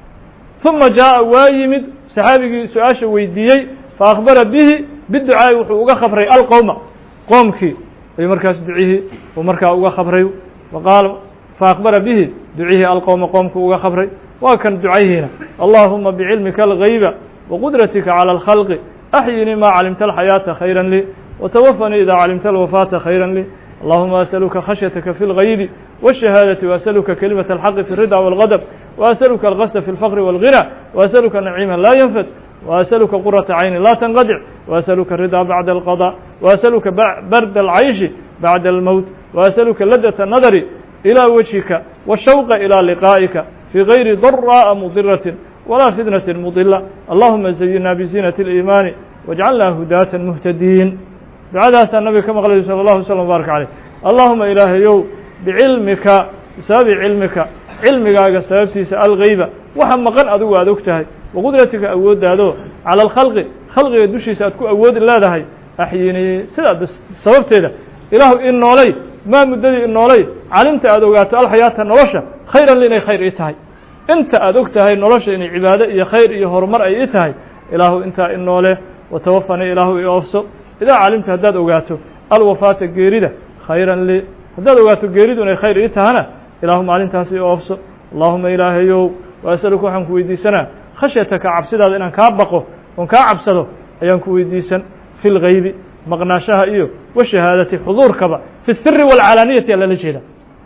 ثuma jaaءa waa yimid saxaabigii su-aasha weydiiyey faakbara bihi biducaa'i wuxuu uga khabray alqowma qoomkii ayuu markaas ducihii uu markaa uga khabray waqaala faakbara bihi ducihii alqowma qoomku uga khabray waa kan ducayhiina allahuma bicilmika algayba waqudratika calى اlkhalqi axyinii ma calimta alxayaaةa khayra lii watawafanii ida calimta alwafaata khayra lii allahuma asaluka khashyataka fi اlgaybi wالشhahaadaةi وasaluka kelimaة اlxaqi fi الridى wاlgadb وasaluka alqasda fi اlfqr wاlغinى وasaluka naciima laa ynfad وasaluka qurata cayni laa tanqadic وasaluka الridى bacda الqضاء وasaluka barda الcayشhi bacda اlmowt وasaluka ladaة الnadri إلى وجهك والشوق إلى لقائك في غير ضراء مضرة ولا فتنة مضلة اللهم زينا بزينة الإيمان واجعلنا هداة مهتدين بعدها النبي كما قال صلى الله عليه وسلم وبارك عليه اللهم إلهي يو بعلمك بسبب علمك علمك سببتي سأل غيبة وحمقا أدو أدوكتهي وقدرتك أود أدو على الخلق خلق يدوشي سأتكو أود الله دهي أحييني سبب سببتي ده إله إنه لي ما مددي إنه لي علمت أدوغات الحياة النرشة خيرا لنا خير إتهي أنت أدوكتهي النرشة إن عبادة إيا خير إيا هرمر أي إتهي إله أنت إنه لي وتوفني إله إيوفسو إذا علمت هداد أوغاته الوفاة الجيريدة خيرا لي هداد أوغاته الجيريدة إن خير إتهانا اللهم علمت هسي إيوفسو اللهم إلهي يو وأسألك وحن كويدي سنة خشيتك عبسدا إن كابقه ونكعبسده أيان كويدي سن في الغيب مقناشها إيو والشهادة حضور كبا في السر والعلانية يلا لجيدا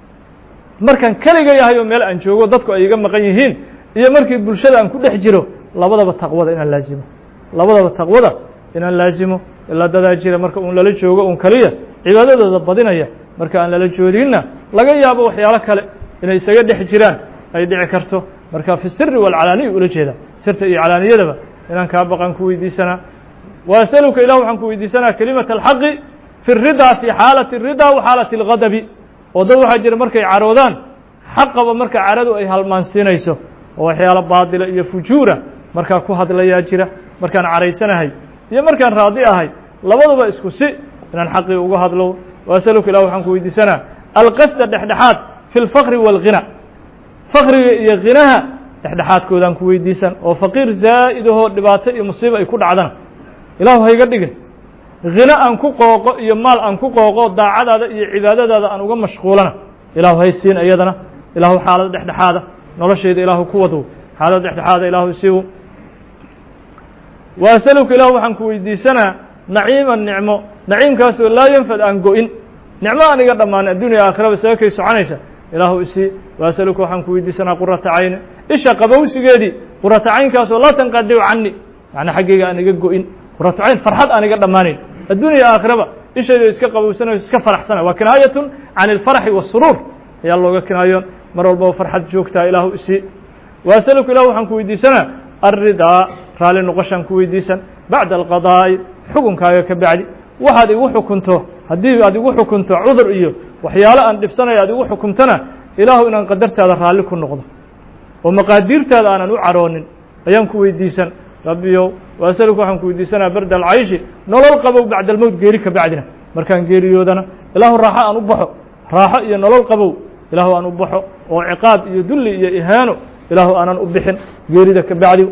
مركان كليغا يahay oo meel aan joogo dadku ay iga maqan yihiin iyo markii bulshada aan ku dhex jiro labadaba taqwada inaan laazimo labadaba taqwada inaan laazimo ila dada jira marka uu lala joogo uu kaliya cibaadadooda badinaya marka aan lala joogina laga yaabo waxyaalo kale inay isaga dhex jiraan ay dhici karto marka fi sirri wal alaniya ula jeeda sirta iyo alaniyadaba inaan ka baqan ku weydiisana وأسألك إله وحن كويديسنا كلمة الحق في الرضا في حالة الرضا وحالة الغضب وضو حجر مركي عرودان حق ومركي عرضوا أي هالمانسينيسو وحيال باطلة إيا فجورة مركا كوهد ليا جرة مركان عريسنا هاي إيا مركان راضية هاي لبضوا بإسكو سي إن الحق وقهد له وأسألك إله وحن كويديسنا القصد الدحدحات في الفقر والغنى فقر إيا غناها دحدحات كودان كويديسن وفقير زائده لباطئ مصيبة يكون عدنا ilaahu hayga dhigin ghina aan ku qooqo iyo maal aan ku qooqo daacadaada iyo cibaadadaada aan uga mashquulana ilaahu hay siin ayadana ilaahu xaalad dhexdhexaada noloshayda ilaahu ku wado xaalad dhexdhexaada ilaahu siiwo waasaluka ilaahu waxaan ku weydiisanaa naciiman nicmo naciimkaasoo laa yanfad aan go-in nicmo aniga dhammaan adduuniya aakhiraba isaga kay soconaysa ilaahu isii waasaluka waxaan ku weydiisanaa qurata cayni isha qabowsigeedii qurata caynkaasoo laa tanqadicu cani macna xaggayga aan iga go-in qurata cayn farxad aan iga dhammaanayn adduuniya aakhiraba ishayda iska qabowsanayo iska faraxsana waa kinaayatun can alfarxi waasuruur ayaa looga kinaayoon mar walbaba farxad joogtaa ilaahu isii waasaluka ilahu waxaan ku weydiisanaa alridaa raalli noqoshaan ku weydiisan bacda alqadaa'i xukunkaaga ka bacdi waxaad igu xukunto haddii aad igu xukunto cudur iyo waxyaalo aan dhibsanayo aad igu xukuntana ilaahu inaan qadartaada raalli ku noqdo oo maqaadiirtaada aanan u caroonin ayaan ku weydiisan rabbiyow waasaluka waxaan ku weydiisanaa barda alcayshi nolol qabow bacda almowt geeri ka bacdina markaan geeriyoodana ilaahu raaxo aan u baxo raaxo iyo nolol qabow ilaahu aan u baxo oo ciqaab iyo dulli iyo ihaano ilaahu aanan u bixin geerida ka bacdi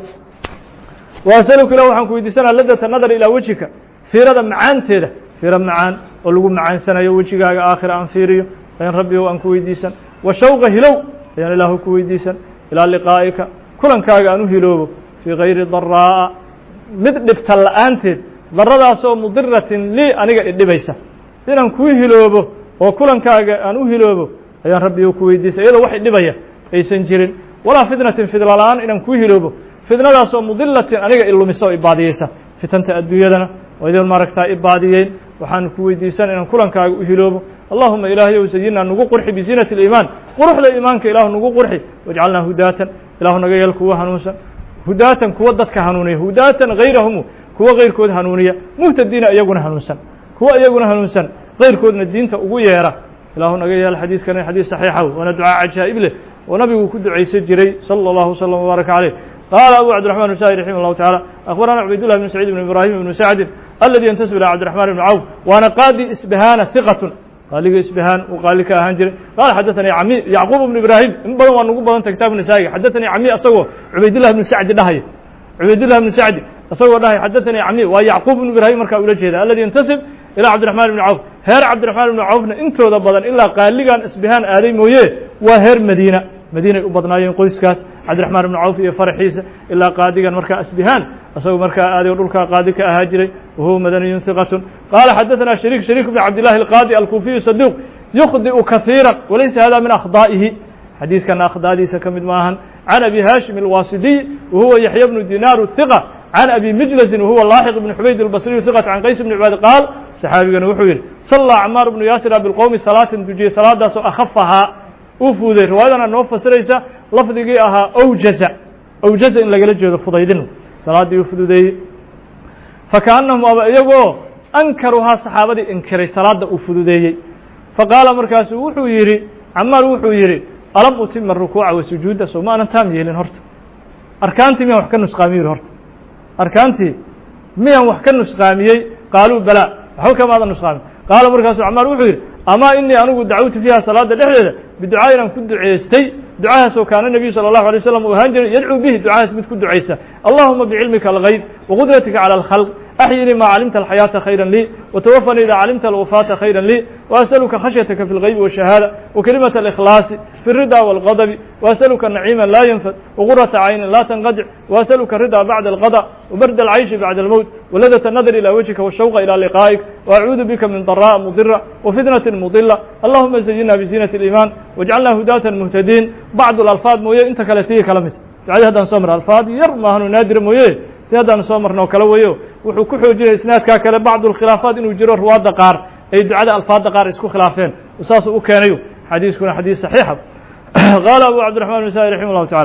وأسألك ilah waxaan ku weydiisanaa ladة النadr ilىa wejika fiirada macaanteeda fiiro macaan oo lagu macaansanayo wejigaaga aakhira aan fiiriyo ayaan rabbigow aan ku weydiisan وashawqa hilow ayaan ilaahu ku weydiisan ilىa liqaa'ika kulankaaga aan u hiloobo fii gayri daraa'a mid dhibta la'aanteed daradaasoo mudiratin lii aniga idhibaysa inaan kuu hiloobo oo kulankaaga aan u hiloobo ayaan rabbigow ku weydiisan iyadoo wax idhibaya aysan jirin walaa fitnatin fidla la'aan inaan kuu hiloobo fitnadaasoo mudilatin aniga ilumisa oo ibaadiyeysa fitanta adduunyadana oo idin maaragtaa ibaadiyeyn waxaan ku weydiisan inaan kulankaaga u hiloobo allahuma ilaahayow sayinaa nagu qurxi biziinati اliimaan quruxda iimaanka ilaahu nagu qurxi wajcalnaa hudaatan ilaahu naga yeel kuwa hanuunsan hudaatan kuwa dadka hanuuniya hudaatan hayrahumu kuwa kayrkood hanuuniya muhtadiina iyaguna hanuunsan kuwa iyaguna hanuunsan kayrkoodna diinta ugu yeera ilaahu naga yeel xadiiskana xadiis saxiixa waana ducaa cajaa'ib leh oo nabigu ku ducaysan jiray salى اllahu wslam wbaaraka caleyh قال أبو عبد الرحمن النسائي رحمه الله تعالى أخبرنا عبيد الله بن سعيد بن إبراهيم بن سعد الذي ينتسب إلى عبد الرحمن بن عوف وأنا قاضي إسبهان ثقة قال لي إسبهان وقال لك أهنجر قال حدثني عمي يعقوب بن إبراهيم إن بدو أن نقول بدن كتاب النسائي حدثني عمي أصوه عبيد الله بن سعد نهي عبيد الله بن سعد أصوه نهي حدثني عمي ويعقوب بن إبراهيم مركا ولا الذي ينتسب إلى عبد الرحمن بن عوف هير عبد الرحمن بن عوف إنتو بدن إلا قال لي إسبهان آدم ويه وهير مدينة مدينة ubadnaayeen qoyskaas cabdiraxmaan ibnu cawf iyo faraxiisa ilaa qaadigan markaa asbihaan asagoo markaa aaday dhulkaa qaadi ka ahaa jiray wahuwa madaniyun hiqatun qaala xadaثana shariik shariik bn cabdillahi alqaadi alkuufiyu saduuq yukhdi'u kahiira walaysa hada min akhdaa'ihi xadiiskana akhdaadiisa ka mid maahan can abi haashim alwaasidiy wahuwa yaxya bnu dinaaru hiqa can abi mijlasin wahuwa laaxiq ibn xubayd albasriyu hiqat can qays bni cibaad qaal saxaabigana wuxuu yidhi sallaa camaar bnu yaasira bilqowmi salaatan dujiyey salaadaasoo akhafahaa uu fuuday riwaayadana noo fasiraysa lafdigii ahaa awjaza awjaza in lagala jeedo fudaydin salaaddii u fududeeyey fakaannahum aba iyagoo ankaruhaa saxaabadii inkiray salaadda uu fududeeyey faqaala markaasu wuxuu yidhi camaar wuxuu yidhi alam utima rukuuca wa sujuuda soo ma anan taam yeelin horta arkaantii miyaan wax ka nusqaamiyey horta arkaantii miyaan wax ka nusqaamiyey qaaluu balaa waxba kamaadan nusqaamin qaala markaasuu camaar wuxuu yidhi amaa inii anigu dacwtu fiiha salaada dhexdeeda biducaa inaan ku duceystay ducahaasoo kaana nebiyu salى الlahu alيه waslm uu ahaan jiray yadcuu bihi ducahaas mid ku ducaysa allahuma bicilmika algayb waqudratika calى اlkhalq axyinii maa calimta alxayaata khayra lii watawafanii idaa calimta alwafaata khayra lii وأسألka khashyataka fi اlغaybi والشhahaadة وكelimaة الإkhlaaصi fi الridى والغadب وأسألka نaciima laa ynfd وغuraةa cayni laa تnqadc وأسألka الridى bعda الغadى وbard الcayشhi bعda الmوت وladة النdr ilى wجهika والshوqa ilى لqاa'ik وأcuudu bika min ضراء mdرة وfitنة mضلة allahuma زyinna bزينة الإيمان واجcalna hudاة مهتدين bعض الألفاad mooye inta kale tii kala mid ducadii haddaan soo mar alfaad yar maahanu naadira mooye si haddaan soo marno kale weyo wuxuu ku xoojinaya isnaadkaa kale bacd الkhilaafaat inuu jiro ruwaadda qaar ay ducada alfaadda qaar isku khilaafeen saasuu u keenayo xadiiskuna xadiis saxiixa qaala abu cabdiraxmaan nasaai raximah اllahu taعala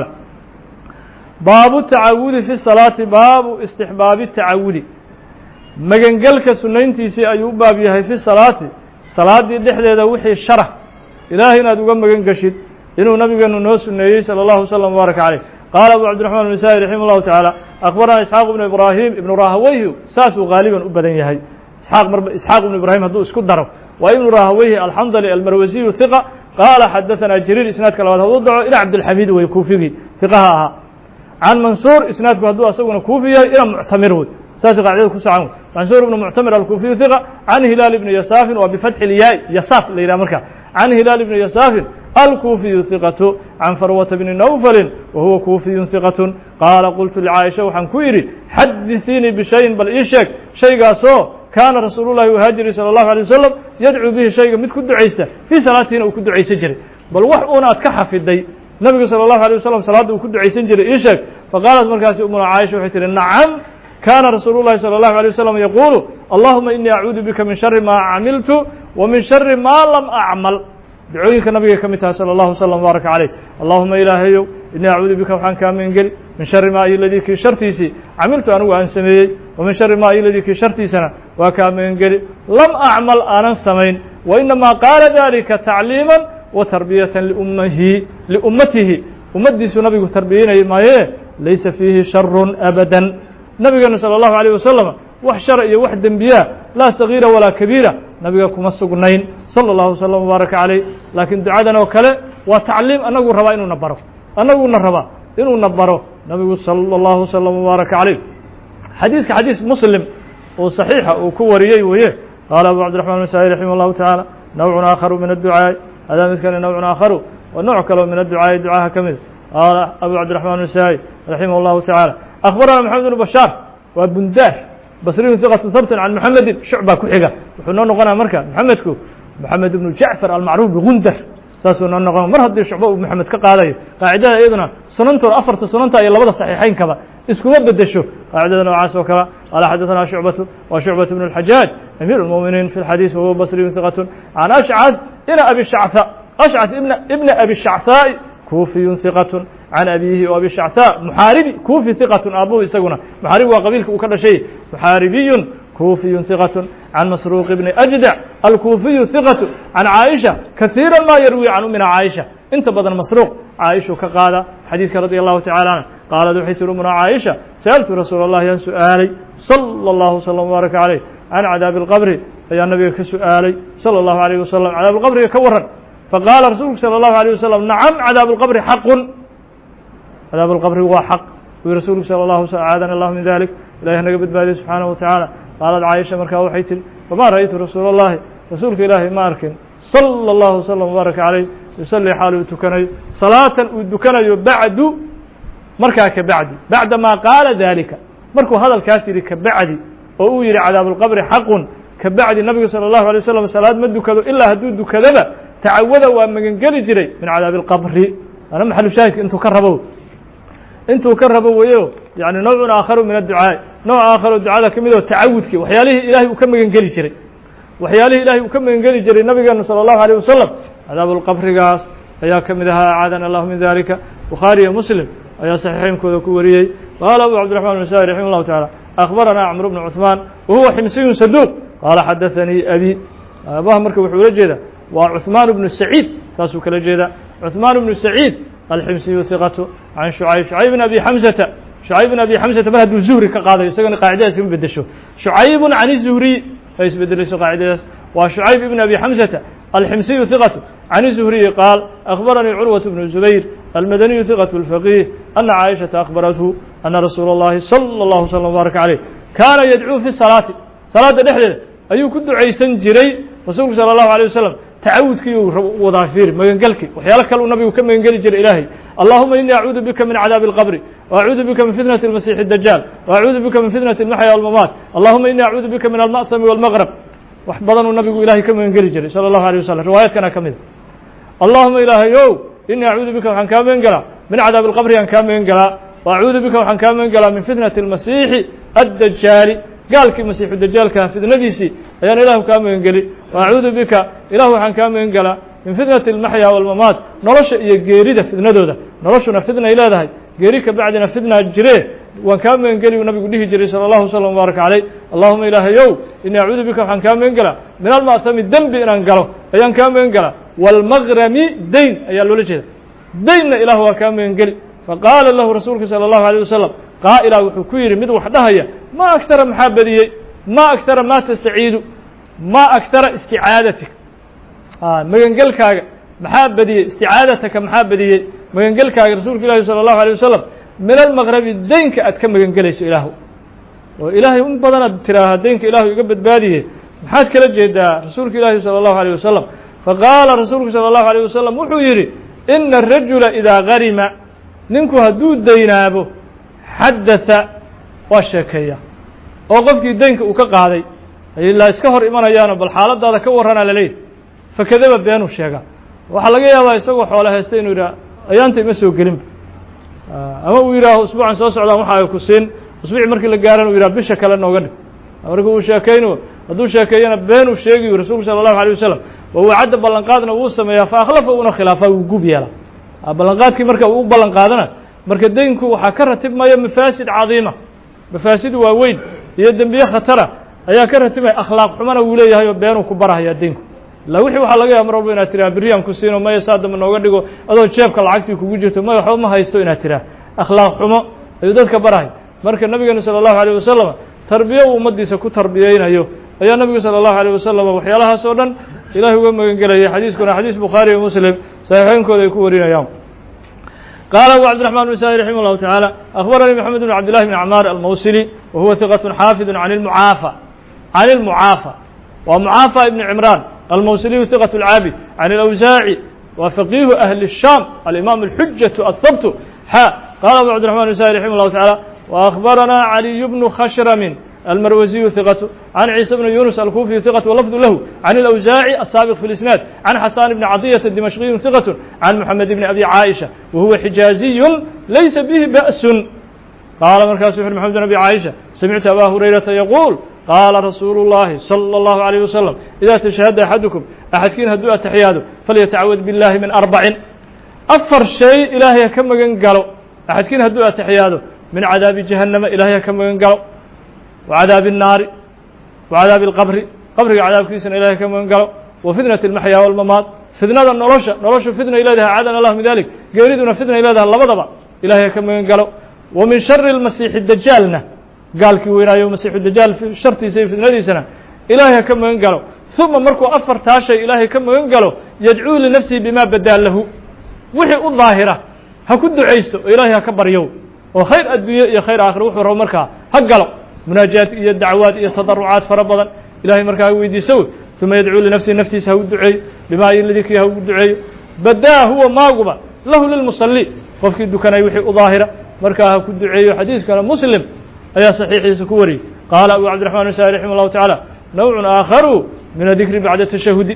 baabu tacawudi fi salaati baabu istixbaabi tacawudi magangelka sunayntiisii ayuu u baab yahay fi salaati salaaddii dhexdeeda wixii shara ilaahay inaad uga magan geshid inuu nabigeenu noo suneeyey salى اllahu wslam wbaaraka caleyh qaala abu cabdiraxmaan nasaai raximah اllahu taعala akbarana isxaaq ibnu ibraahim ibnu rahaweyhi saasuu gaaliban u badan yahay isxaaq mar isxaaq ibnu ibraahim hadduu isku daro waa ibnu rahaweyhi alxandali almarwasiyu hiqa qaala xadaثana jariir isnaadka labaad hadduu daco ila cabdilxamiid wey kuufigii hiqaha ahaa can mansuur isnaadku hadduu asaguna kuufi yahay ila muctamir wey saasay qaacidada ku socan mansuur ibnu muctamir alkuufiyu hiqa can hilaal ibni yasaafin waa bifatxi ilyaai yasaaf la yidhaha marka can hilaal ibni yasaafin alkuufiyu hiqatu can farwata bni nawfalin wa huwa kuufiyun hiqatun qaala qultu lcaaisha waxaan ku yidhi xadisiinii bishayin bal ii sheeg shaygaasoo kaana rasuulu llahi u haajiri salى اllahu alيه wasalam yadcuu bihi shayga mid ku ducaysta fii salaatiina uu ku ducaysan jiray bal wax uuna aad ka xafiday nabigu salى اllahu alيه wasalam salaadda uu ku ducaysan jiray ii sheeg faqaalat markaasi umuna caaisha waxay tihi nacam kaana rasuulu llahi salى اllahu alيه wasalam yaquulu allahuma inii acuudu bika min shari maa camiltu wa min shari maa lam acmal ducooyinka nabigay ka mid tahay salى اllahu wslam baaraka caleyh allahuma ilaahayow inii acuudu bika waxaan kaa magangeli min shari maa iladii kii shartiisii camiltu anigu aan sameeyey wa min shari maa iladii kii shartiisana waa kaa magangeli lam acmal aanan samayn wa inamaa qaala dalika tacliima wa tarbiyata liummahi liummatihi ummaddiisuu nabigu tarbiyeynayay maaye laysa fiihi sharun abadan nabigeenu salى اllahu alيyh wasalam wax shara iyo wax dembiyaa laa sagiira walaa kabiira nabiga kuma sugnayn صلى الله وسلم وبارك عليه لكن دعادنا وكله وتعليم أنه ربا إنه نبره أنه نربا إنه نبره نبي صلى الله وسلم وبارك عليه حديث كحديث مسلم وصحيحة وكوريه ويه قال أبو عبد الرحمن النسائي رحمه الله تعالى نوع آخر من الدعاء هذا مثل نوع آخر ونوع كله من الدعاء دعاء كمل قال أبو عبد الرحمن النسائي رحمه الله تعالى أخبرنا محمد بن بشار وبندار بصري ثقة ثبت عن محمد شعبة كحجة وحنا نقول مركا محمد كو محمد بن جعفر المعروف بغندر ساسونا نقول مر هذي شعبة ومحمد كقاضي قاعدة أيضا سننت أفرت سننت أي لبض صحيحين كذا اسكو بدشوا قاعدة نوعاس وكذا قال حدثنا شعبة وشعبة بن الحجاج أمير المؤمنين في الحديث وهو بصري ثقة عن أشعث إلى أبي الشعثاء أشعث ابن ابن أبي الشعثاء كوفي ثقة عن أبيه وأبي الشعثاء محاربي كوفي ثقة أبوه يسقونه محاربي وقبيل وكذا شيء محاربي كوفي ثقة عن مسروق بن أجدع الكوفي ثقة عن عائشة كثيرا ما يروي عنه من عائشة انت بدل مسروق عائشة كقال حديث رضي الله تعالى عنه قال دحيت من عائشة سألت رسول الله عن سؤالي صلى الله وسلم وبارك عليه عن عذاب القبر يا النبي كسؤالي صلى الله عليه وسلم عذاب القبر يكورا فقال رسولك صلى الله عليه وسلم نعم عذاب القبر حق عذاب القبر هو حق ورسولك صلى الله عليه وسلم أعاذنا الله من ذلك إلهي نقبض بهذه سبحانه وتعالى قالت عائشة مركا وحيتل فما رأيت رسول الله رسولك إلهي ما أركن صلى الله وسلم وبارك عليه يصلي حاله تكني صلاة ودكني بعد مركا كبعد بعدما قال ذلك مركو هذا الكافر كبعد وأوير عذاب القبر حق كبعد النبي صلى الله عليه وسلم صلاة مد كذا إلا هدود كذا تعود ومن قال جري من عذاب القبر أنا محل شاهد أنتم كربوا أنتم كربوا وياه يعني نوع آخر من الدعاء نوع آخر الدعاء كمية تعودك وحياله إلهي وكم من قال جري وحياله إلهي وكم من قال جري النبي صلى الله عليه وسلم عذاب القبر قاس أيا كمدها عادنا الله من ذلك بخاري ومسلم أيا صحيحين كذا كوريي قال أبو عبد الرحمن النسائي رحمه الله تعالى أخبرنا عمرو بن عثمان وهو حمصي صدوق قال حدثني أبي أباه مركب وحول جيدا وعثمان بن سعيد ساسو كلا جيدا عثمان بن سعيد الحمصي ثقة عن شعيب شعيب بن أبي حمزة شعيب بن أبي حمزة بهد الزهري كقاضي يسقون قاعدة اسم بدشوا شعيب عن الزهري ليس بدرس قاعدة وشعيب بن أبي حمزة الحمصي ثقة عن الزهري قال أخبرني عروة بن الزبير المدني ثقة الفقيه أن عائشة أخبرته أن رسول الله صلى الله عليه وسلم وبارك عليه كان يدعو في الصلاة صلاة الإحدى أيو كنت عيسى جري رسول صلى الله عليه وسلم تعود كي وضافير ما ينقلك وحيالك النبي وكم ينقل جر إلهي اللهم إني أعوذ بك من عذاب القبر وأعوذ بك من فتنة المسيح الدجال وأعوذ بك من فتنة المحيا والممات اللهم إني أعوذ بك من المأثم والمغرب وحبضنا النبي إلهي كم ينقل جر صلى الله عليه وسلم روايات كان كمل اللهم إلهي يو إني أعوذ بك وحن كام ينقلا من عذاب القبر وحن كام ينقلا وأعوذ بك وحن كام ينقلا من فتنة المسيح الدجال قال كي مسيح الدجال كان فتنة ديسي أيان إله كام ينقلي وأعوذ بك إله وحن كام ينقلا من فتنة المحيا والممات نرش يجريده فتنة دوده نرشنا فتنة إلى ذا جريك بعدنا فتنة جريه وكام ينقلي والنبي قله جري صلى الله عليه وسلم وبارك عليه اللهم إله يو إني أعوذ بك وحن كام ينقلا من المأثم الذنب إن انقله أيان كام ينقلا والمغرم دين أيان لولجه دين إله وكام ينقلي فقال له رسولك صلى الله عليه وسلم قائل وحكير مد وحدها ما أكثر محابدي ما أكثر ما تستعيد ما أكثر استعادتك آه ما ينقلك محابدي استعادتك محابدي ما ينقلك رسولك الله صلى الله عليه وسلم من المغرب دينك أتكم ينقليس إله وإلهي من بدنا تراها دينك إله يقبض باديه محاج كلا جيدا رسولك الله صلى الله عليه وسلم فقال رسولك صلى الله عليه وسلم وحيري إن الرجل إذا غرم ننكو هدود دينابه حدث وشكيا وقفك دينك وكقاضي إلا إسكهر إيمان أيانا بالحالة هذا كورنا لليه فكذب بيانه الشيخة وحلقة يا الله يسوي حوالها يستين ويرا أيانتي مسوي قلم أما ويرا أسبوعا سوى سعودا محايا كسين أسبوع مركي لقارن ويرا بشكل أنه قد أمركو شاكينه هدو شاكينا بينه الشيخي ورسول صلى الله عليه وسلم وهو عد بلنقادنا ووسميا فأخلفه ونخلافه وقوب يلا بلنقادك مركا وبلنقادنا marka deynku waxa ka ratibmaya mafaasid caadima mafaasid waaweyn iyo dambiye khatara ayaa ka ratibay akhlaaq xumana uu leeyahay oo been ku barahaya deynku la wixii waxa laga yaabaa rabbi inaad tiraa biriyan ku siino ma yasaadama nooga dhigo adoo jeebka lacagtii kugu jirto ma waxba ma haysto inaad tiraa akhlaaq xumo ayuu dadka barahay marka nabiga sallallahu alayhi wasallam tarbiyo ummadiisa ku tarbiyeynayo ayaa nabiga sallallahu alayhi wasallam waxyaalahaas oo dhan إلهي وما قال حديث كنا حديث بخاري ومسلم صحيحين كذا يكون يوم. قال أبو عبد الرحمن النسائي رحمه الله تعالى أخبرني محمد بن عبد الله بن عمار الموصلي وهو ثقة حافظ عن المعافى عن المعافى ومعافى ابن عمران الموصلي ثقة العابد عن الأوزاعي وفقيه أهل الشام الإمام الحجة الثبت حاء. قال أبو عبد الرحمن النسائي رحمه الله تعالى وأخبرنا علي بن خشرم المروزي ثقة عن عيسى بن يونس الكوفي ثقة ولفظ له عن الأوزاعي السابق في الإسناد عن حسان بن عطية الدمشقي ثقة عن محمد بن أبي عائشة وهو حجازي ليس به بأس. قال مركز في محمد بن أبي عائشة سمعت أبا هريرة يقول قال رسول الله صلى الله عليه وسلم إذا تشهد أحدكم أحد كين هدوء التحياده فليتعوذ بالله من أربع أفر شيء إلهي كم قالوا أحد كين هدوء التحياده من عذاب جهنم إلهي كم قالوا وعذاب النار وعذاب القبر قبر عذاب كيسن إلهي كم قالوا وفتنة المحيا والممات فتنة النرشة نرشة فتنة إلهها عادنا الله من ذلك قيريدنا فتنة إلهها اللبضبة إلهي كم قالوا ومن شر المسيح الدجالنا قال كي وين يوم مسيح الدجال في شرطي سيف النبي سنة إلهي كم قالوا ثم مركو أفر تاشي إلهي كم قالوا يدعو لنفسه بما بدال له وحي الظاهرة هكذا عيسو إلهي كبر يوم وخير الدنيا يا خير آخر وحي رو مركا هقالوا مناجات إيا الدعوات إيا التضرعات فربضا إلهي مركا ويدي سوي ثم يدعو لنفسه نفسه سهو الدعي بما يلذيك يهو الدعي بداه هو ما قبا له للمصلي قفك الدكان يوحي الظاهرة مركا هكو الدعي حديث كان مسلم أي صحيح يسكوري. قال أبو عبد الرحمن النسائي رحمه الله تعالى نوع آخر من الذكر بعد التشهد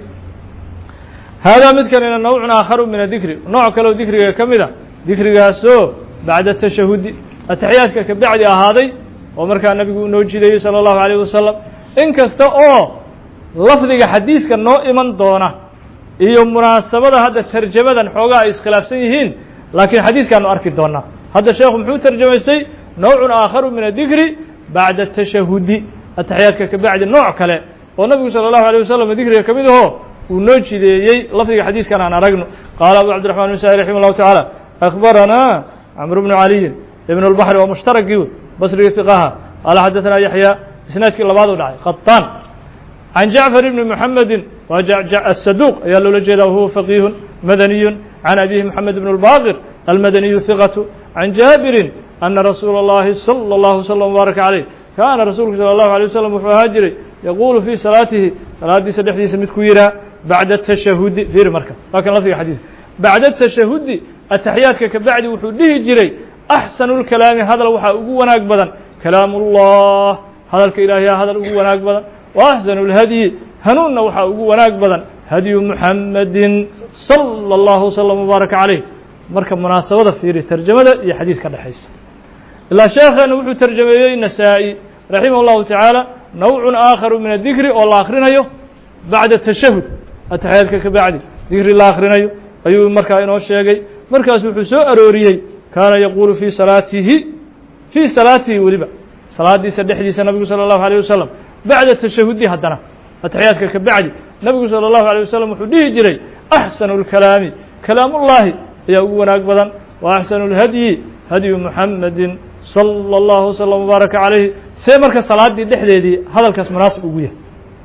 هذا مثل إن نوع آخر من الذكر نوع كلو ذكر كمذا ذكر جاسو بعد التشهد التحيات كبعد هذه ومركا النبي نوجي صلى الله عليه وسلم إن كستأو لفظ حديث كنوع إيمان دونه إيو مناسبة هذا الترجمة حوغا إسخلاف سيهين لكن حديث كانوا أركي دونا هذا الشيخ محمود ترجمة سي نوع آخر من الذكر بعد التشهد التحيات كبعد النوع كله والنبي صلى الله عليه وسلم ذكر كمده ونوجي ذي لفظ حديث كان عن رجل. قال أبو عبد الرحمن النسائي رحمه الله تعالى أخبرنا عمرو بن علي ابن البحر ومشترك جود بصري ثقها قال حدثنا يحيى إسناد كلا بعض وداعي قطان عن جعفر بن محمد الصدوق يالو لجده وهو فقيه مدني عن أبيه محمد بن الباقر المدني ثقة عن جابر أن رسول الله صلى الله عليه وسلم وبارك عليه كان رسول صلى الله عليه وسلم وهاجري يقول في صلاته صلاة دي سدح دي سمت كويرة بعد التشهد في المركب لكن لا في حديث بعد التشهد التحيات كبعد وحده جري أحسن الكلام هذا لو وناك بدن كلام الله هذا الكإلهي هذا وناك بدن وأحسن الهدي هنون وحا وناك بدن هدي محمد صلى الله عليه وسلم وبارك عليه مركب مناسبة في ترجمة يا حديث كذا حيث لا شيخ نوع ترجمة النسائي رحمه الله تعالى نوع آخر من الذكر والله آخرين أيه بعد التشهد التحيات كبعد ذكر الله آخرين أيه أيوه مركب إنه الشيء مركز حسوء أروري كان يقول في صلاته في صلاته ولبا صلاة دي سدح دي النبي صلى الله عليه وسلم بعد التشهد دي هدنا التحيات كبعد النبي صلى الله عليه وسلم وحديه جري أحسن الكلام كلام الله يقول أكبر وأحسن الهدي هدي محمد صلى الله عليه وسلم وبارك عليه سيمرك صلاة دي دحدة دي هذا الكاس مناسب أقويه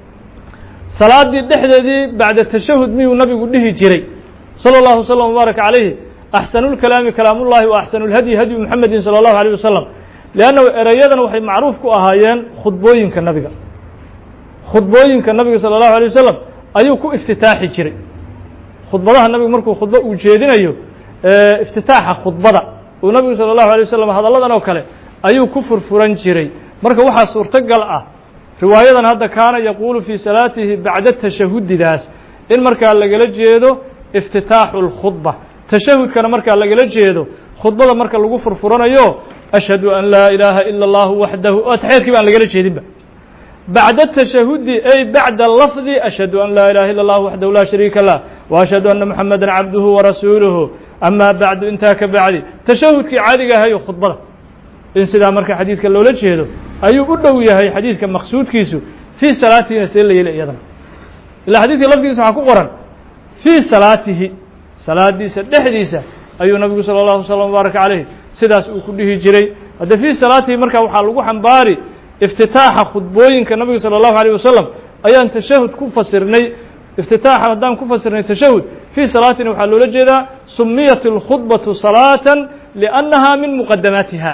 صلاة دي دحدة دي بعد التشهد مي والنبي قده جري صلى الله عليه وسلم وبارك عليه أحسن الكلام كلام الله وأحسن الهدي هدي محمد صلى الله عليه وسلم لأنه إريادا وحي معروف كأهايان خطبوين كالنبي خطبوين كالنبي صلى الله عليه وسلم أيو كو افتتاحي جري خطبة النبي مركو خطبة وجيدين أيو اه افتتاح خطبة والنبي صلى الله عليه وسلم هذا الله دانو كله أيو كفر فرن جري مركو وحا صورتقل أه رواية هذا كان يقول في صلاته بعد التشهد داس إن مركا لقل جيدو افتتاح الخطبة تشهد كان مركا لقل جيدو خطبة مركا لقو فرفران أيو أشهد أن لا إله إلا الله وحده أتحيث كيف أن لقل جيدين بعد التشهد أي بعد اللفظ أشهد أن لا إله إلا الله وحده لا شريك له وأشهد أن محمدا عبده ورسوله أما بعد انتهك بعدي تشهد كي عادقة هاي خطبة إن سيدا مركا حديث كان لولا جيدو أيو قدوية هاي حديث كان مقصود كيسو في صلاته نسيل ليلة أيضا إلا حديث اللفظ يسمع قرآن في صلاته صلاة ديسة دحديسة أيو نبي صلى الله عليه وسلم وبارك عليه سيداس وكله جري هذا في صلاته مركا وحالقو حنباري افتتاح خطبوين كالنبي صلى الله عليه وسلم أيان تشهد كون فسرني افتتاح هدان كفسرنا التشهد في صلاتنا وحلو لجدا سميت الخطبة صلاة لأنها من مقدماتها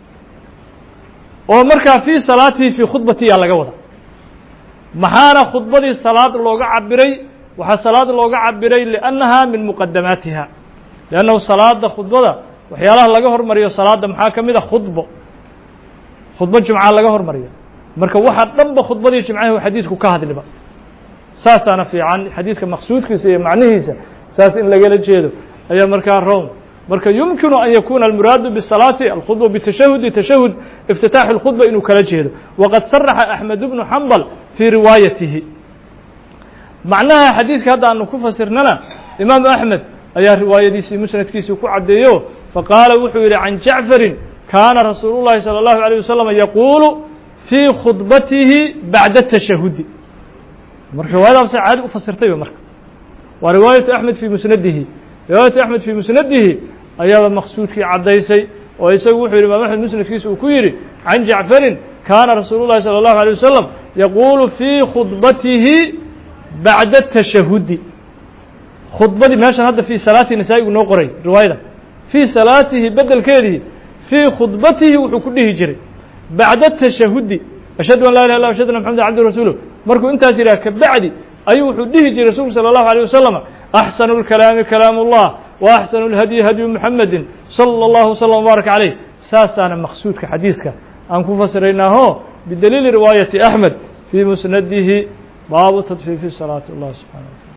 ومركا في صلاته في خطبتي على جوده محانا خطبة صلاة لوجا عبري وح صلاة لوجا عبري لأنها من مقدماتها لأنه صلاة خطبة وحيالها لجا هرمريو صلاة محاكمة ده خطبة خطبة جمعة لجا هرمريو مركا واحد ضم خطبة جمعة وحديث كهذا اللي بقى ساس أنا في عن حديث كمقصود كسي معنيه ساس إن لجا لجيده أي مركا الروم مركا يمكن أن يكون المراد بالصلاة الخطبة بتشهد تشهد افتتاح الخطبة إنه كلجهده وقد صرح أحمد بن حنبل في روايته معناها حديث هذا أنه كفسرنا إمام أحمد أي رواية دي مسند كيسو كعديو فقال وحول عن جعفر كان رسول الله صلى الله عليه وسلم يقول في خطبته بعد التشهد مركا وهذا عاد فسرته مركا ورواية أحمد في مسنده رواية أحمد في مسنده أيضا مقصود في عديسي ويسوي وحول إمام أحمد مسند كيسو كويري عن جعفر كان رسول الله صلى الله عليه وسلم يقول في خطبته بعد التشهد خطبة ماشي هذا في صلاة النساء ونقري رواية في صلاته بدل كذي في خطبته وحكله جري بعد التشهد أشهد أن لا إله إلا الله أشهد أن محمدا عبده ورسوله مركو أنت سيراك بعد أي وحده جري رسول صلى الله عليه وسلم أحسن الكلام كلام الله وأحسن الهدي هدي محمد صلى الله وسلم وبارك عليه ساسانا مقصود كحديثك أنكم فسريناه بدليل رواية أحمد في مسنده باب تطفيف الصلاة الله سبحانه وتعالى.